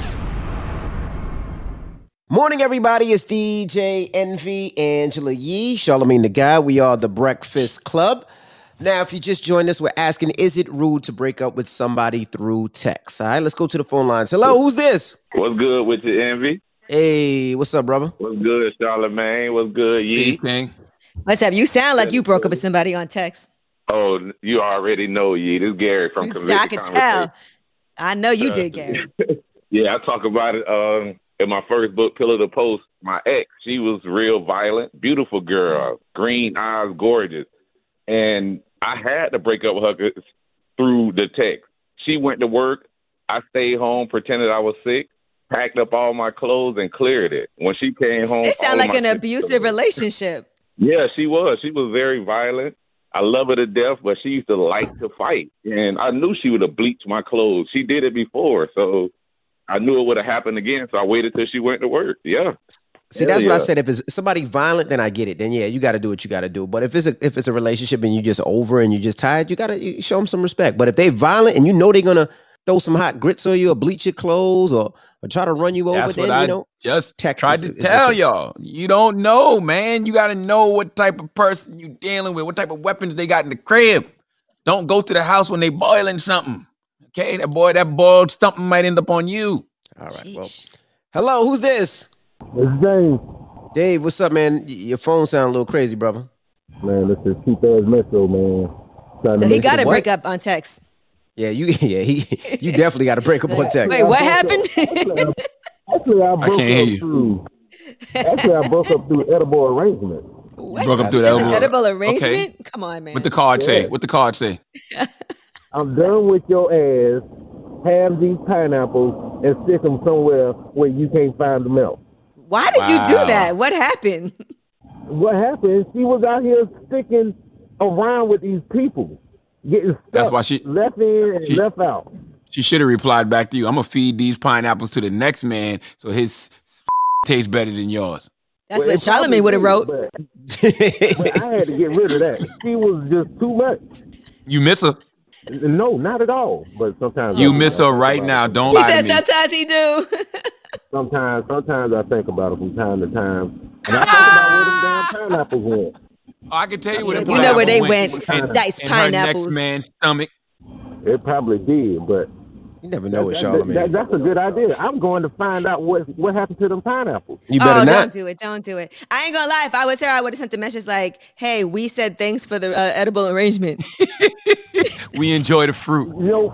Morning, everybody. It's DJ Envy, Angela Yee, Charlamagne the Guy. We are The Breakfast Club. Now, if you just joined us, we're asking, is it rude to break up with somebody through text? All right, let's go to the phone lines. Hello, who's this? What's good with you, Envy? Hey, what's up, brother? What's good, Charlamagne? What's good, Yee? What's up? You sound like you broke up with somebody on text. Oh, you already know, Yee. This is Gary from So I Convicted could Conversation. tell. I know you did, Gary. Yeah, I talk about it in my first book, Pillar to Post. My ex, she was real violent, beautiful girl, green eyes, gorgeous. And I had to break up with her through the text. She went to work. I stayed home, pretended I was sick, packed up all my clothes, and cleared it. When she came home, It sounds all like my an shit- abusive relationship. Yeah, she was. She was very violent. I love her to death, but she used to like to fight. And I knew she would have bleached my clothes. She did it before, so I knew it would have happened again. So I waited till she went to work. Yeah. See, that's what I said. If it's somebody violent, then I get it. Then yeah, you got to do what you got to do. But if it's a relationship and you just over and you just tired, you show them some respect. But if they violent and you know they're gonna throw some hot grits on you or bleach your clothes or try to run you over, That's then what I you know. just Texas tried to is tell different. y'all. You don't know, man. You got to know what type of person you dealing with, what type of weapons they got in the crib. Don't go to the house when they boiling something. Okay, that boiled something might end up on you. All right. Well, hello, who's this? It's Dave. Dave, what's up, man? Your phone sound a little crazy, brother. Man, this is cheap ass Metro, man. So he got to break up on text. Yeah, you definitely got to break up on text. Wait, what happened? Actually, I broke can't hear up you. through. Actually, I broke up through edible arrangement. What? Broke up through That's the an edible arrangement? Okay. Come on, man. What the card say? Yeah. What the card say? I'm done with your ass. Have these pineapples and stick them somewhere where you can't find them else. Why did you do Wow. that? What happened? What happened? She was out here sticking around with these people, getting stuck That's why she- left in and she- left out. She should have replied back to you. I'm gonna feed these pineapples to the next man so his tastes better than yours. That's Well, what it probably Charlamagne would have did, wrote. But I had to get rid of that. She was just too much. You miss her. No, not at all. But sometimes You I miss think her right about now. it. Don't He lie said to me. sometimes he do. Sometimes I think about it from time to time. And I think about where them damn pineapples went. Oh, I can tell you where the You know where they pineapple went. in- Diced in her next pineapples. man's stomach. It probably did, but You never know with Charlamagne. that's a good idea. I'm going to find out what happened to them pineapples. You better Oh, not. don't do it. Don't do it. I ain't gonna lie. If I was her, I would have sent a message like, hey, we said thanks for the edible arrangement. We enjoy the fruit. You know,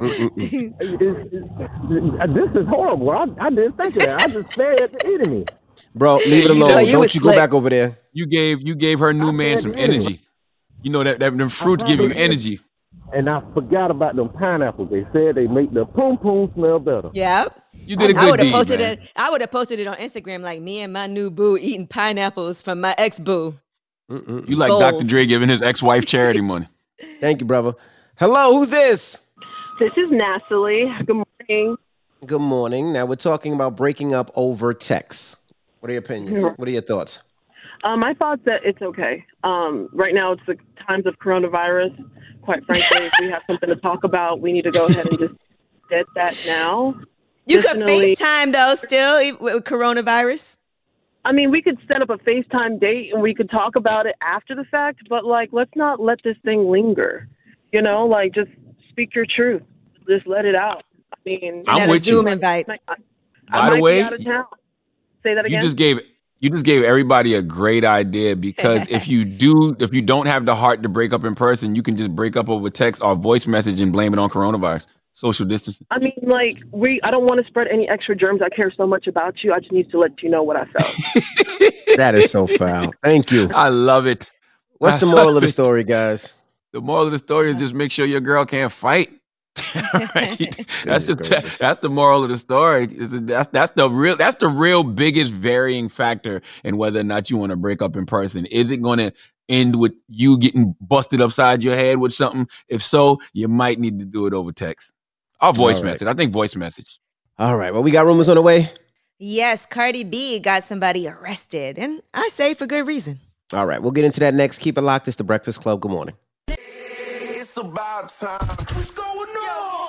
this is horrible. I didn't think of that. I just stared at the enemy. Bro, leave it You alone. know, you Don't was you go slick. back over there. You gave her new man some energy. You know that them fruits give you energy. And I forgot about them pineapples. They said they make the poom poom smell better. Yep. You did a I good would have deed, posted man. it. I would have posted it on Instagram like me and my new boo eating pineapples from my ex boo. You like Goals. Dr. Dre giving his ex-wife charity money. Thank you, brother. Hello, who's this? This is Natalie. Good morning. Good morning. Now we're talking about breaking up over text. What are your opinions? What are your thoughts? My thoughts that it's okay. Right now, it's the times of coronavirus. Quite frankly, if we have something to talk about, we need to go ahead and just get that now. You could Additionally- FaceTime though still with coronavirus. I mean, we could set up a FaceTime date and we could talk about it after the fact, but like, let's not let this thing linger. You know, like, just speak your truth. Just let it out. I mean, I'm with you. Invite. By the way, out of town. Say that again. You just gave everybody a great idea, because if you don't have the heart to break up in person, you can just break up over text or voice message and blame it on coronavirus. Social distancing. I mean, like, I don't want to spread any extra germs. I care so much about you. I just need to let you know what I felt. That is so foul. Thank you. I love it. What's the moral of the story, guys? The moral of the story is just make sure your girl can't fight. Right? That's the moral of the story. That's the real biggest varying factor in whether or not you want to break up in person. Is it going to end with you getting busted upside your head with something? If so, you might need to do it over text or voice message. I think voice message. All right. Well, we got rumors on the way. Yes, Cardi B got somebody arrested, and I say for good reason. All right. We'll get into that next. Keep it locked. It's The Breakfast Club. Good morning. It's about time. What's going on?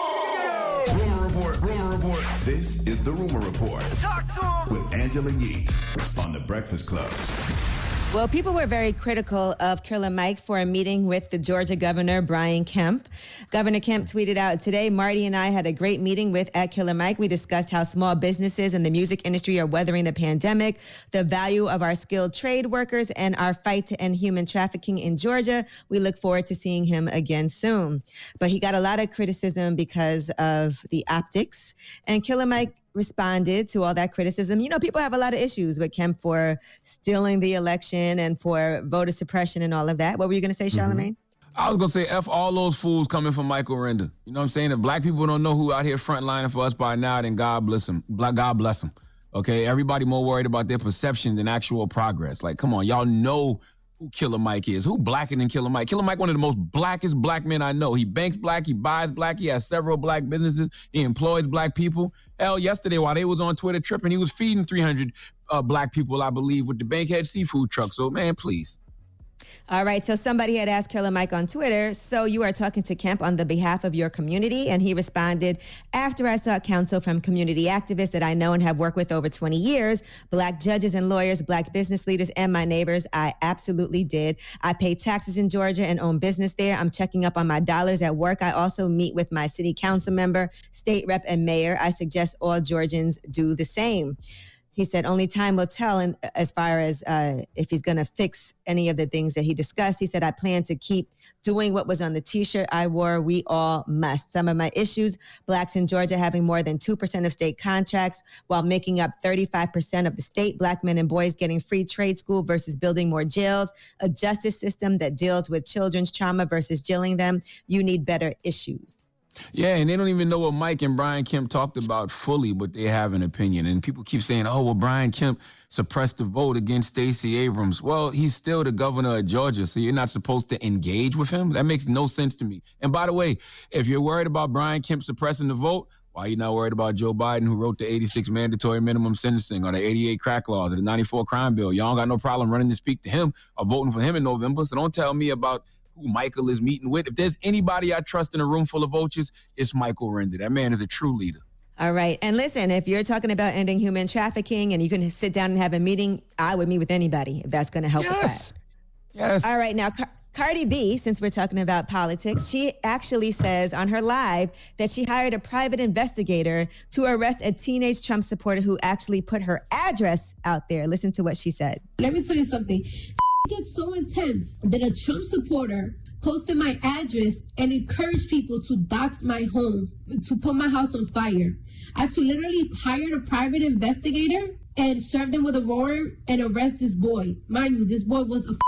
Rumor report. This is the Rumor Report with Angela Yee on The Breakfast Club. Well, people were very critical of Killer Mike for a meeting with the Georgia governor, Brian Kemp. Governor Kemp tweeted out, "Today, Marty and I had a great meeting with Killer Mike. We discussed how small businesses and the music industry are weathering the pandemic, the value of our skilled trade workers, and our fight to end human trafficking in Georgia. We look forward to seeing him again soon." But he got a lot of criticism because of the optics, and Killer Mike responded to all that criticism. You know, people have a lot of issues with Kemp for stealing the election and for voter suppression and all of that. What were you going to say, Charlamagne? I was going to say, F all those fools coming from Michael Render. You know what I'm saying? If black people don't know who out here frontlining for us by now, then God bless them. God bless them. Okay? Everybody more worried about their perception than actual progress. Like, come on, y'all know who Killer Mike is. Who blacker than Killer Mike? Killer Mike, one of the most blackest black men I know. He banks black, he buys black, he has several black businesses, he employs black people. Hell, yesterday while they was on Twitter tripping, he was feeding 300 black people, I believe, with the Bankhead seafood truck. So, man, please. All right, so somebody had asked Killer Mike on Twitter, so you are talking to Kemp on the behalf of your community? And he responded, "After I sought counsel from community activists that I know and have worked with over 20 years, black judges and lawyers, black business leaders, and my neighbors, I absolutely did. I pay taxes in Georgia and own business there. I'm checking up on my dollars at work. I also meet with my city council member, state rep, and mayor. I suggest all Georgians do the same." He said only time will tell as far as if he's going to fix any of the things that he discussed. He said, "I plan to keep doing what was on the T-shirt I wore. We all must. Some of my issues, blacks in Georgia having more than 2% of state contracts while making up 35% of the state, black men and boys getting free trade school versus building more jails, a justice system that deals with children's trauma versus jailing them. You need better issues." Yeah, and they don't even know what Mike and Brian Kemp talked about fully, but they have an opinion. And people keep saying, "Oh, well, Brian Kemp suppressed the vote against Stacey Abrams." Well, he's still the governor of Georgia, so you're not supposed to engage with him? That makes no sense to me. And by the way, if you're worried about Brian Kemp suppressing the vote, why are you not worried about Joe Biden, who wrote the 86 mandatory minimum sentencing or the 88 crack laws or the 94 crime bill? Y'all got no problem running to speak to him or voting for him in November. So don't tell me about who Michael is meeting with. If there's anybody I trust in a room full of vultures, it's Michael Render. That man is a true leader. All right. And listen, if you're talking about ending human trafficking and you can sit down and have a meeting, I would meet with anybody if that's going to help with that. Yes. All right. Now, Cardi B, since we're talking about politics, she actually says on her live that she hired a private investigator to arrest a teenage Trump supporter who actually put her address out there. Listen to what she said. Let me tell you something. Gets so intense that a Trump supporter posted my address and encouraged people to dox my home, to put my house on fire. I had to literally hire a private investigator and serve them with a warrant and arrest this boy. Mind you, this boy was a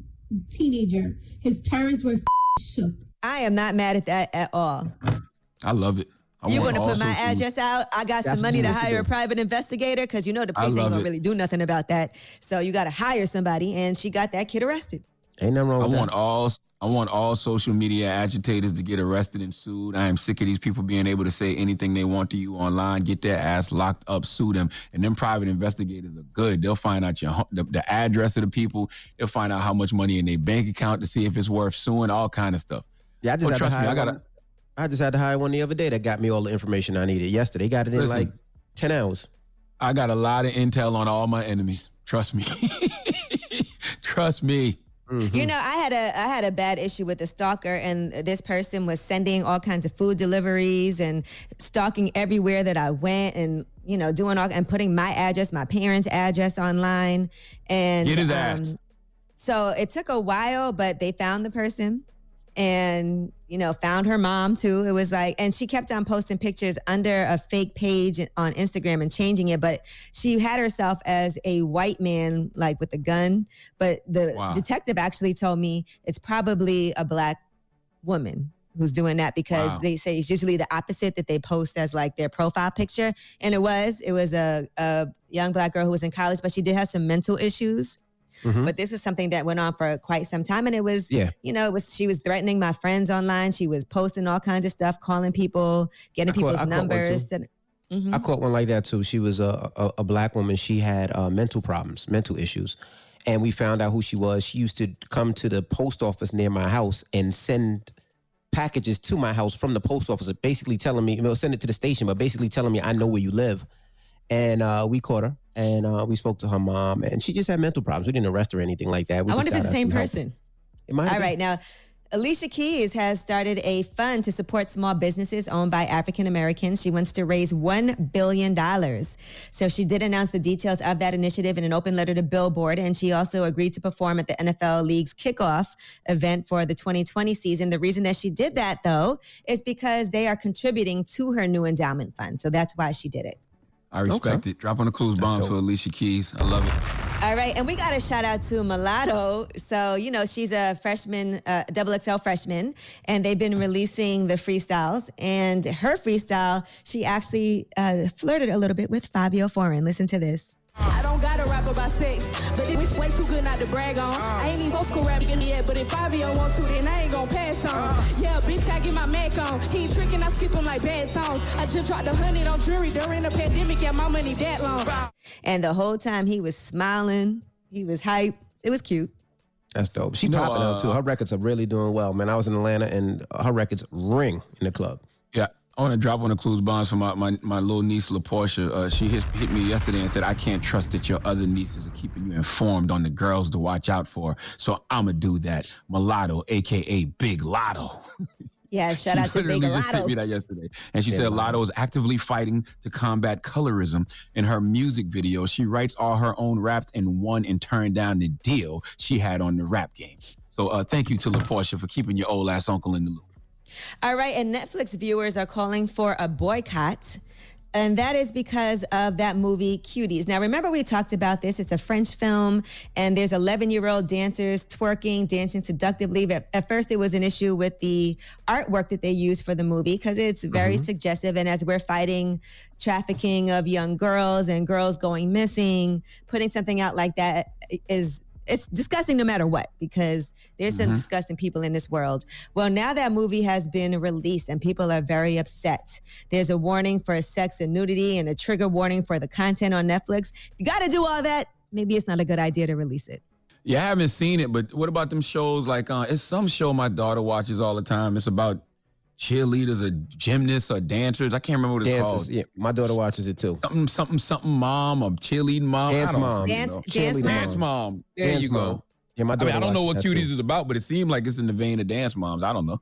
teenager. His parents were shook. I am not mad at that at all. I love it. You want to put my address out? I got some money to hire a private investigator because you know the police ain't going to really do nothing about that. So you got to hire somebody, and she got that kid arrested. Ain't nothing wrong with that. I want all social media agitators to get arrested and sued. I am sick of these people being able to say anything they want to you online. Get their ass locked up, sue them. And them private investigators are good. They'll find out the address of the people. They'll find out how much money in their bank account to see if it's worth suing, all kind of stuff. Yeah, I just had to hire one the other day that got me all the information I needed. Yesterday, got it in like 10 hours. I got a lot of intel on all my enemies. Trust me. Trust me. Mm-hmm. You know, I had a bad issue with a stalker, and this person was sending all kinds of food deliveries and stalking everywhere that I went, and doing all and putting my address, my parents' address online, and get his ass. So it took a while, but they found the person, and found her mom too. It was like, and she kept on posting pictures under a fake page on Instagram and changing it, but she had herself as a white man, like with a gun. But the detective actually told me it's probably a black woman who's doing that, because they say it's usually the opposite, that they post as like their profile picture. And it was a young black girl who was in college, but she did have some mental issues. Mm-hmm. But this was something that went on for quite some time. And it was, she was threatening my friends online. She was posting all kinds of stuff, calling people, getting people's numbers. I caught one like that too. She was a black woman. She had mental problems, mental issues. And we found out who she was. She used to come to the post office near my house and send packages to my house from the post office, basically telling me, send it to the station, but basically telling me, I know where you live. And we caught her, and we spoke to her mom, and she just had mental problems. We didn't arrest her or anything like that. I wonder if it's the same person. It might All right, now, Alicia Keys has started a fund to support small businesses owned by African Americans. She wants to raise $1 billion. So she did announce the details of that initiative in an open letter to Billboard, and she also agreed to perform at the NFL League's kickoff event for the 2020 season. The reason that she did that, though, is because they are contributing to her new endowment fund. So that's why she did it. I respect it. Drop on the clues bombs for Alicia Keys. I love it. All right. And we got a shout out to Mulatto. So, she's a freshman, XXL freshman, and they've been releasing the freestyles. And her freestyle, she actually flirted a little bit with Fabio Foreign. Listen to this. I don't gotta rap about sex, but it's way too good not to brag on. I ain't even go school rapping yet, but if Fabio want to, then I ain't gonna pass on. Yeah, bitch, I get my Mac on. He ain't tricking, I skip him like bad songs. I just dropped 100 on jury during the pandemic, yeah, my money that long. And the whole time he was smiling, he was hyped. It was cute. That's dope. She popping out too. Her records are really doing well, man. I was in Atlanta, and her records ring in the club. Yeah. I want to drop on the clues bombs for my little niece, LaPortia. She hit me yesterday and said, I can't trust that your other nieces are keeping you informed on the girls to watch out for. So I'm going to do that. Mulatto, a.k.a. Big Lotto. Yeah, shout out to Big Lotto. She sent me that yesterday. And she said Lotto is actively fighting to combat colorism. In her music video, she writes all her own raps and won and turned down the deal she had on the rap game. So thank you to LaPortia for keeping your old ass uncle in the loop. All right, and Netflix viewers are calling for a boycott, and that is because of that movie Cuties. Now, remember we talked about this. It's a French film, and there's 11-year-old dancers twerking, dancing seductively. At first, it was an issue with the artwork that they used for the movie because it's very suggestive, and as we're fighting trafficking of young girls and girls going missing, putting something out like that it's disgusting no matter what, because there's some disgusting people in this world. Well, now that movie has been released and people are very upset. There's a warning for sex and nudity and a trigger warning for the content on Netflix. If you got to do all that, maybe it's not a good idea to release it. Yeah, I haven't seen it, but what about them shows like, it's some show my daughter watches all the time. It's about cheerleaders or gymnasts or dancers. I can't remember what it's called. Yeah, my daughter watches it too. Something mom or cheerleading mom. Dance mom. Dance mom. There you go. Yeah, my daughter I don't know what Cuties is about, but it seemed like it's in the vein of dance moms. I don't know.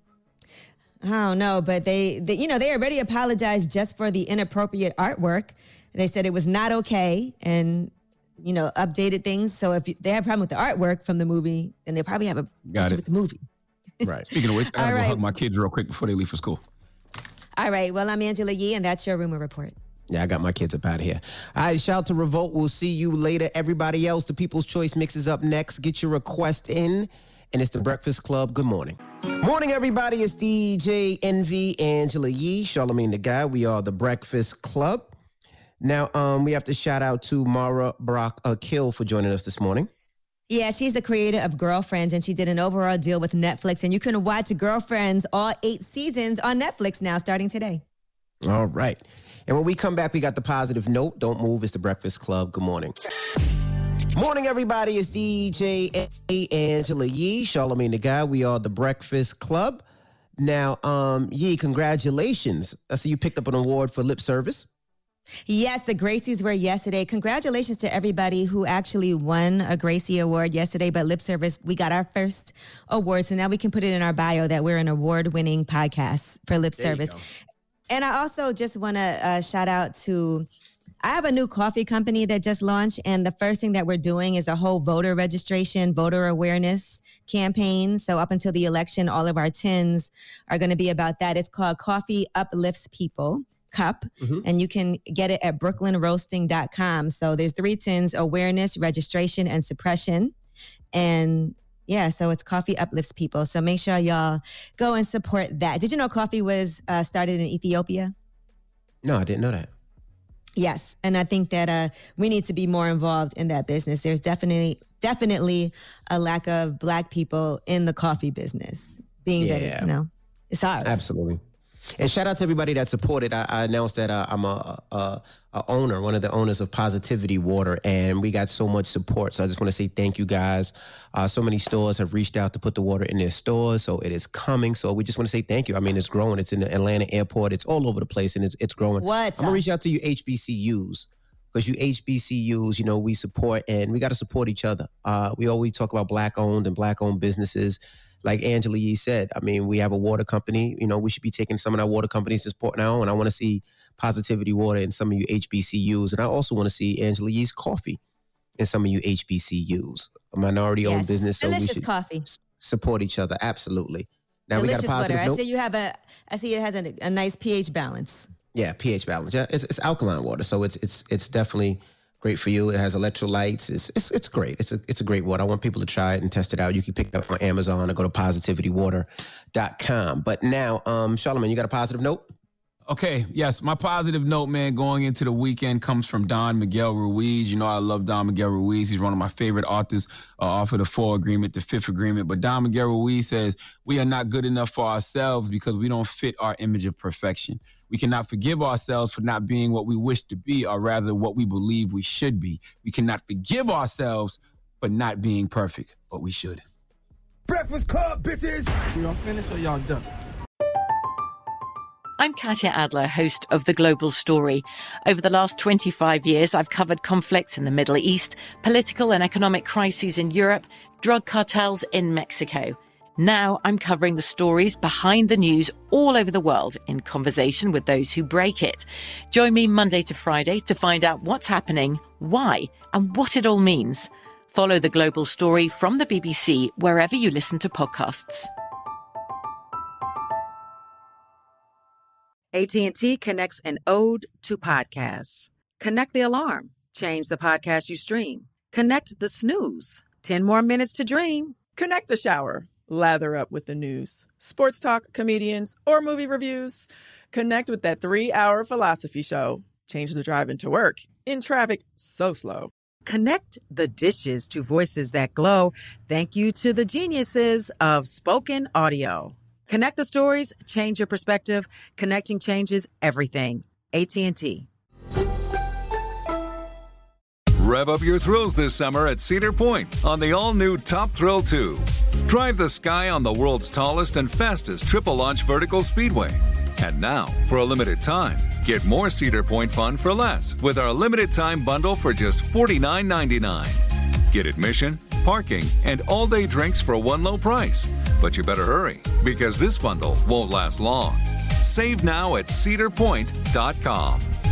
I don't know, but they already apologized just for the inappropriate artwork. They said it was not okay and, updated things. So if they have a problem with the artwork from the movie, then they probably have a issue with the movie. Right. Speaking of which, I gotta go hug my kids real quick before they leave for school. All right. Well, I'm Angela Yee, and that's your Rumor Report. Yeah, I got my kids up out of here. All right, shout out to Revolt. We'll see you later. Everybody else, the People's Choice Mix is up next. Get your request in, and it's The Breakfast Club. Good morning. Morning, everybody. It's DJ Envy, Angela Yee, Charlamagne the Guy. We are The Breakfast Club. Now, we have to shout out to Mara Brock Akil for joining us this morning. Yeah, she's the creator of Girlfriends, and she did an overall deal with Netflix. And you can watch Girlfriends all 8 seasons on Netflix now, starting today. All right. And when we come back, we got the positive note. Don't move. It's The Breakfast Club. Good morning. Morning, everybody. It's DJ Angela Yee, Charlamagne the Guy. We are The Breakfast Club. Now, Yee, congratulations. I see you picked up an award for lip service. Yes, the Gracies were yesterday. Congratulations to everybody who actually won a Gracie Award yesterday. But Lip Service, we got our first award. So now we can put it in our bio that we're an award-winning podcast for Lip Service. And I also just want to shout out to, I have a new coffee company that just launched. And the first thing that we're doing is a whole voter registration, voter awareness campaign. So up until the election, all of our tins are going to be about that. It's called Coffee Uplifts People. Cup, and you can get it at brooklynroasting.com. So there's 3 tins: awareness, registration, and suppression. And yeah, so it's Coffee Uplifts People. So make sure y'all go and support that. Did you know coffee was started in Ethiopia? No, I didn't know that. Yes, and I think that we need to be more involved in that business. There's definitely a lack of Black people in the coffee business, being that it's ours. Absolutely. And shout out to everybody that supported. I announced that I'm a owner, one of the owners of Positivity Water, and we got so much support. So I just want to say thank you guys. So many stores have reached out to put the water in their stores, so it is coming. So we just want to say thank you. I mean, it's growing. It's in the Atlanta airport. It's all over the place, and it's growing. I'm going to reach out to you HBCUs, because you HBCUs, you know, we support, and we got to support each other. We always talk about Black-owned and Black-owned businesses. Like Angela Yee said, I mean, we have a water company. You know, we should be taking some of our water companies to support now. And I want to see Positivity Water in some of you HBCUs. And I also want to see Angela Yee's coffee in some of you HBCUs, a minority-owned business. So delicious we should coffee. Support each other. Absolutely. Now delicious we got a positive water. note. I see it has a nice pH balance. Yeah, pH balance. Yeah, it's alkaline water, so it's definitely great for you. It has electrolytes. It's great. It's a great water. I want people to try it and test it out. You can pick it up on Amazon or go to positivitywater.com. But now, Charlamagne, you got a positive note? Okay, yes. My positive note, man, going into the weekend comes from Don Miguel Ruiz. You know, I love Don Miguel Ruiz. He's one of my favorite authors off of the 4th Agreement, the 5th Agreement. But Don Miguel Ruiz says, we are not good enough for ourselves because we don't fit our image of perfection. We cannot forgive ourselves for not being what we wish to be, or rather what we believe we should be. We cannot forgive ourselves for not being perfect, but we should. Breakfast Club, bitches! Y'all finished or y'all done? I'm Katya Adler, host of The Global Story. Over the last 25 years, I've covered conflicts in the Middle East, political and economic crises in Europe, drug cartels in Mexico. Now I'm covering the stories behind the news all over the world in conversation with those who break it. Join me Monday to Friday to find out what's happening, why, and what it all means. Follow The Global Story from the BBC wherever you listen to podcasts. AT&T connects an ode to podcasts. Connect the alarm. Change the podcast you stream. Connect the snooze. 10 more minutes to dream. Connect the shower. Lather up with the news, sports talk, comedians, or movie reviews. Connect with that 3-hour philosophy show. Change the drive into work in traffic so slow. Connect the dishes to voices that glow. Thank you to the geniuses of spoken audio. Connect the stories, change your perspective. Connecting changes everything. AT&T. Rev up your thrills this summer at Cedar Point on the all-new Top Thrill 2. Drive the sky on the world's tallest and fastest triple-launch vertical speedway. And now, for a limited time, get more Cedar Point fun for less with our limited-time bundle for just $49.99. Get admission, parking, and all-day drinks for one low price. But you better hurry, because this bundle won't last long. Save now at cedarpoint.com.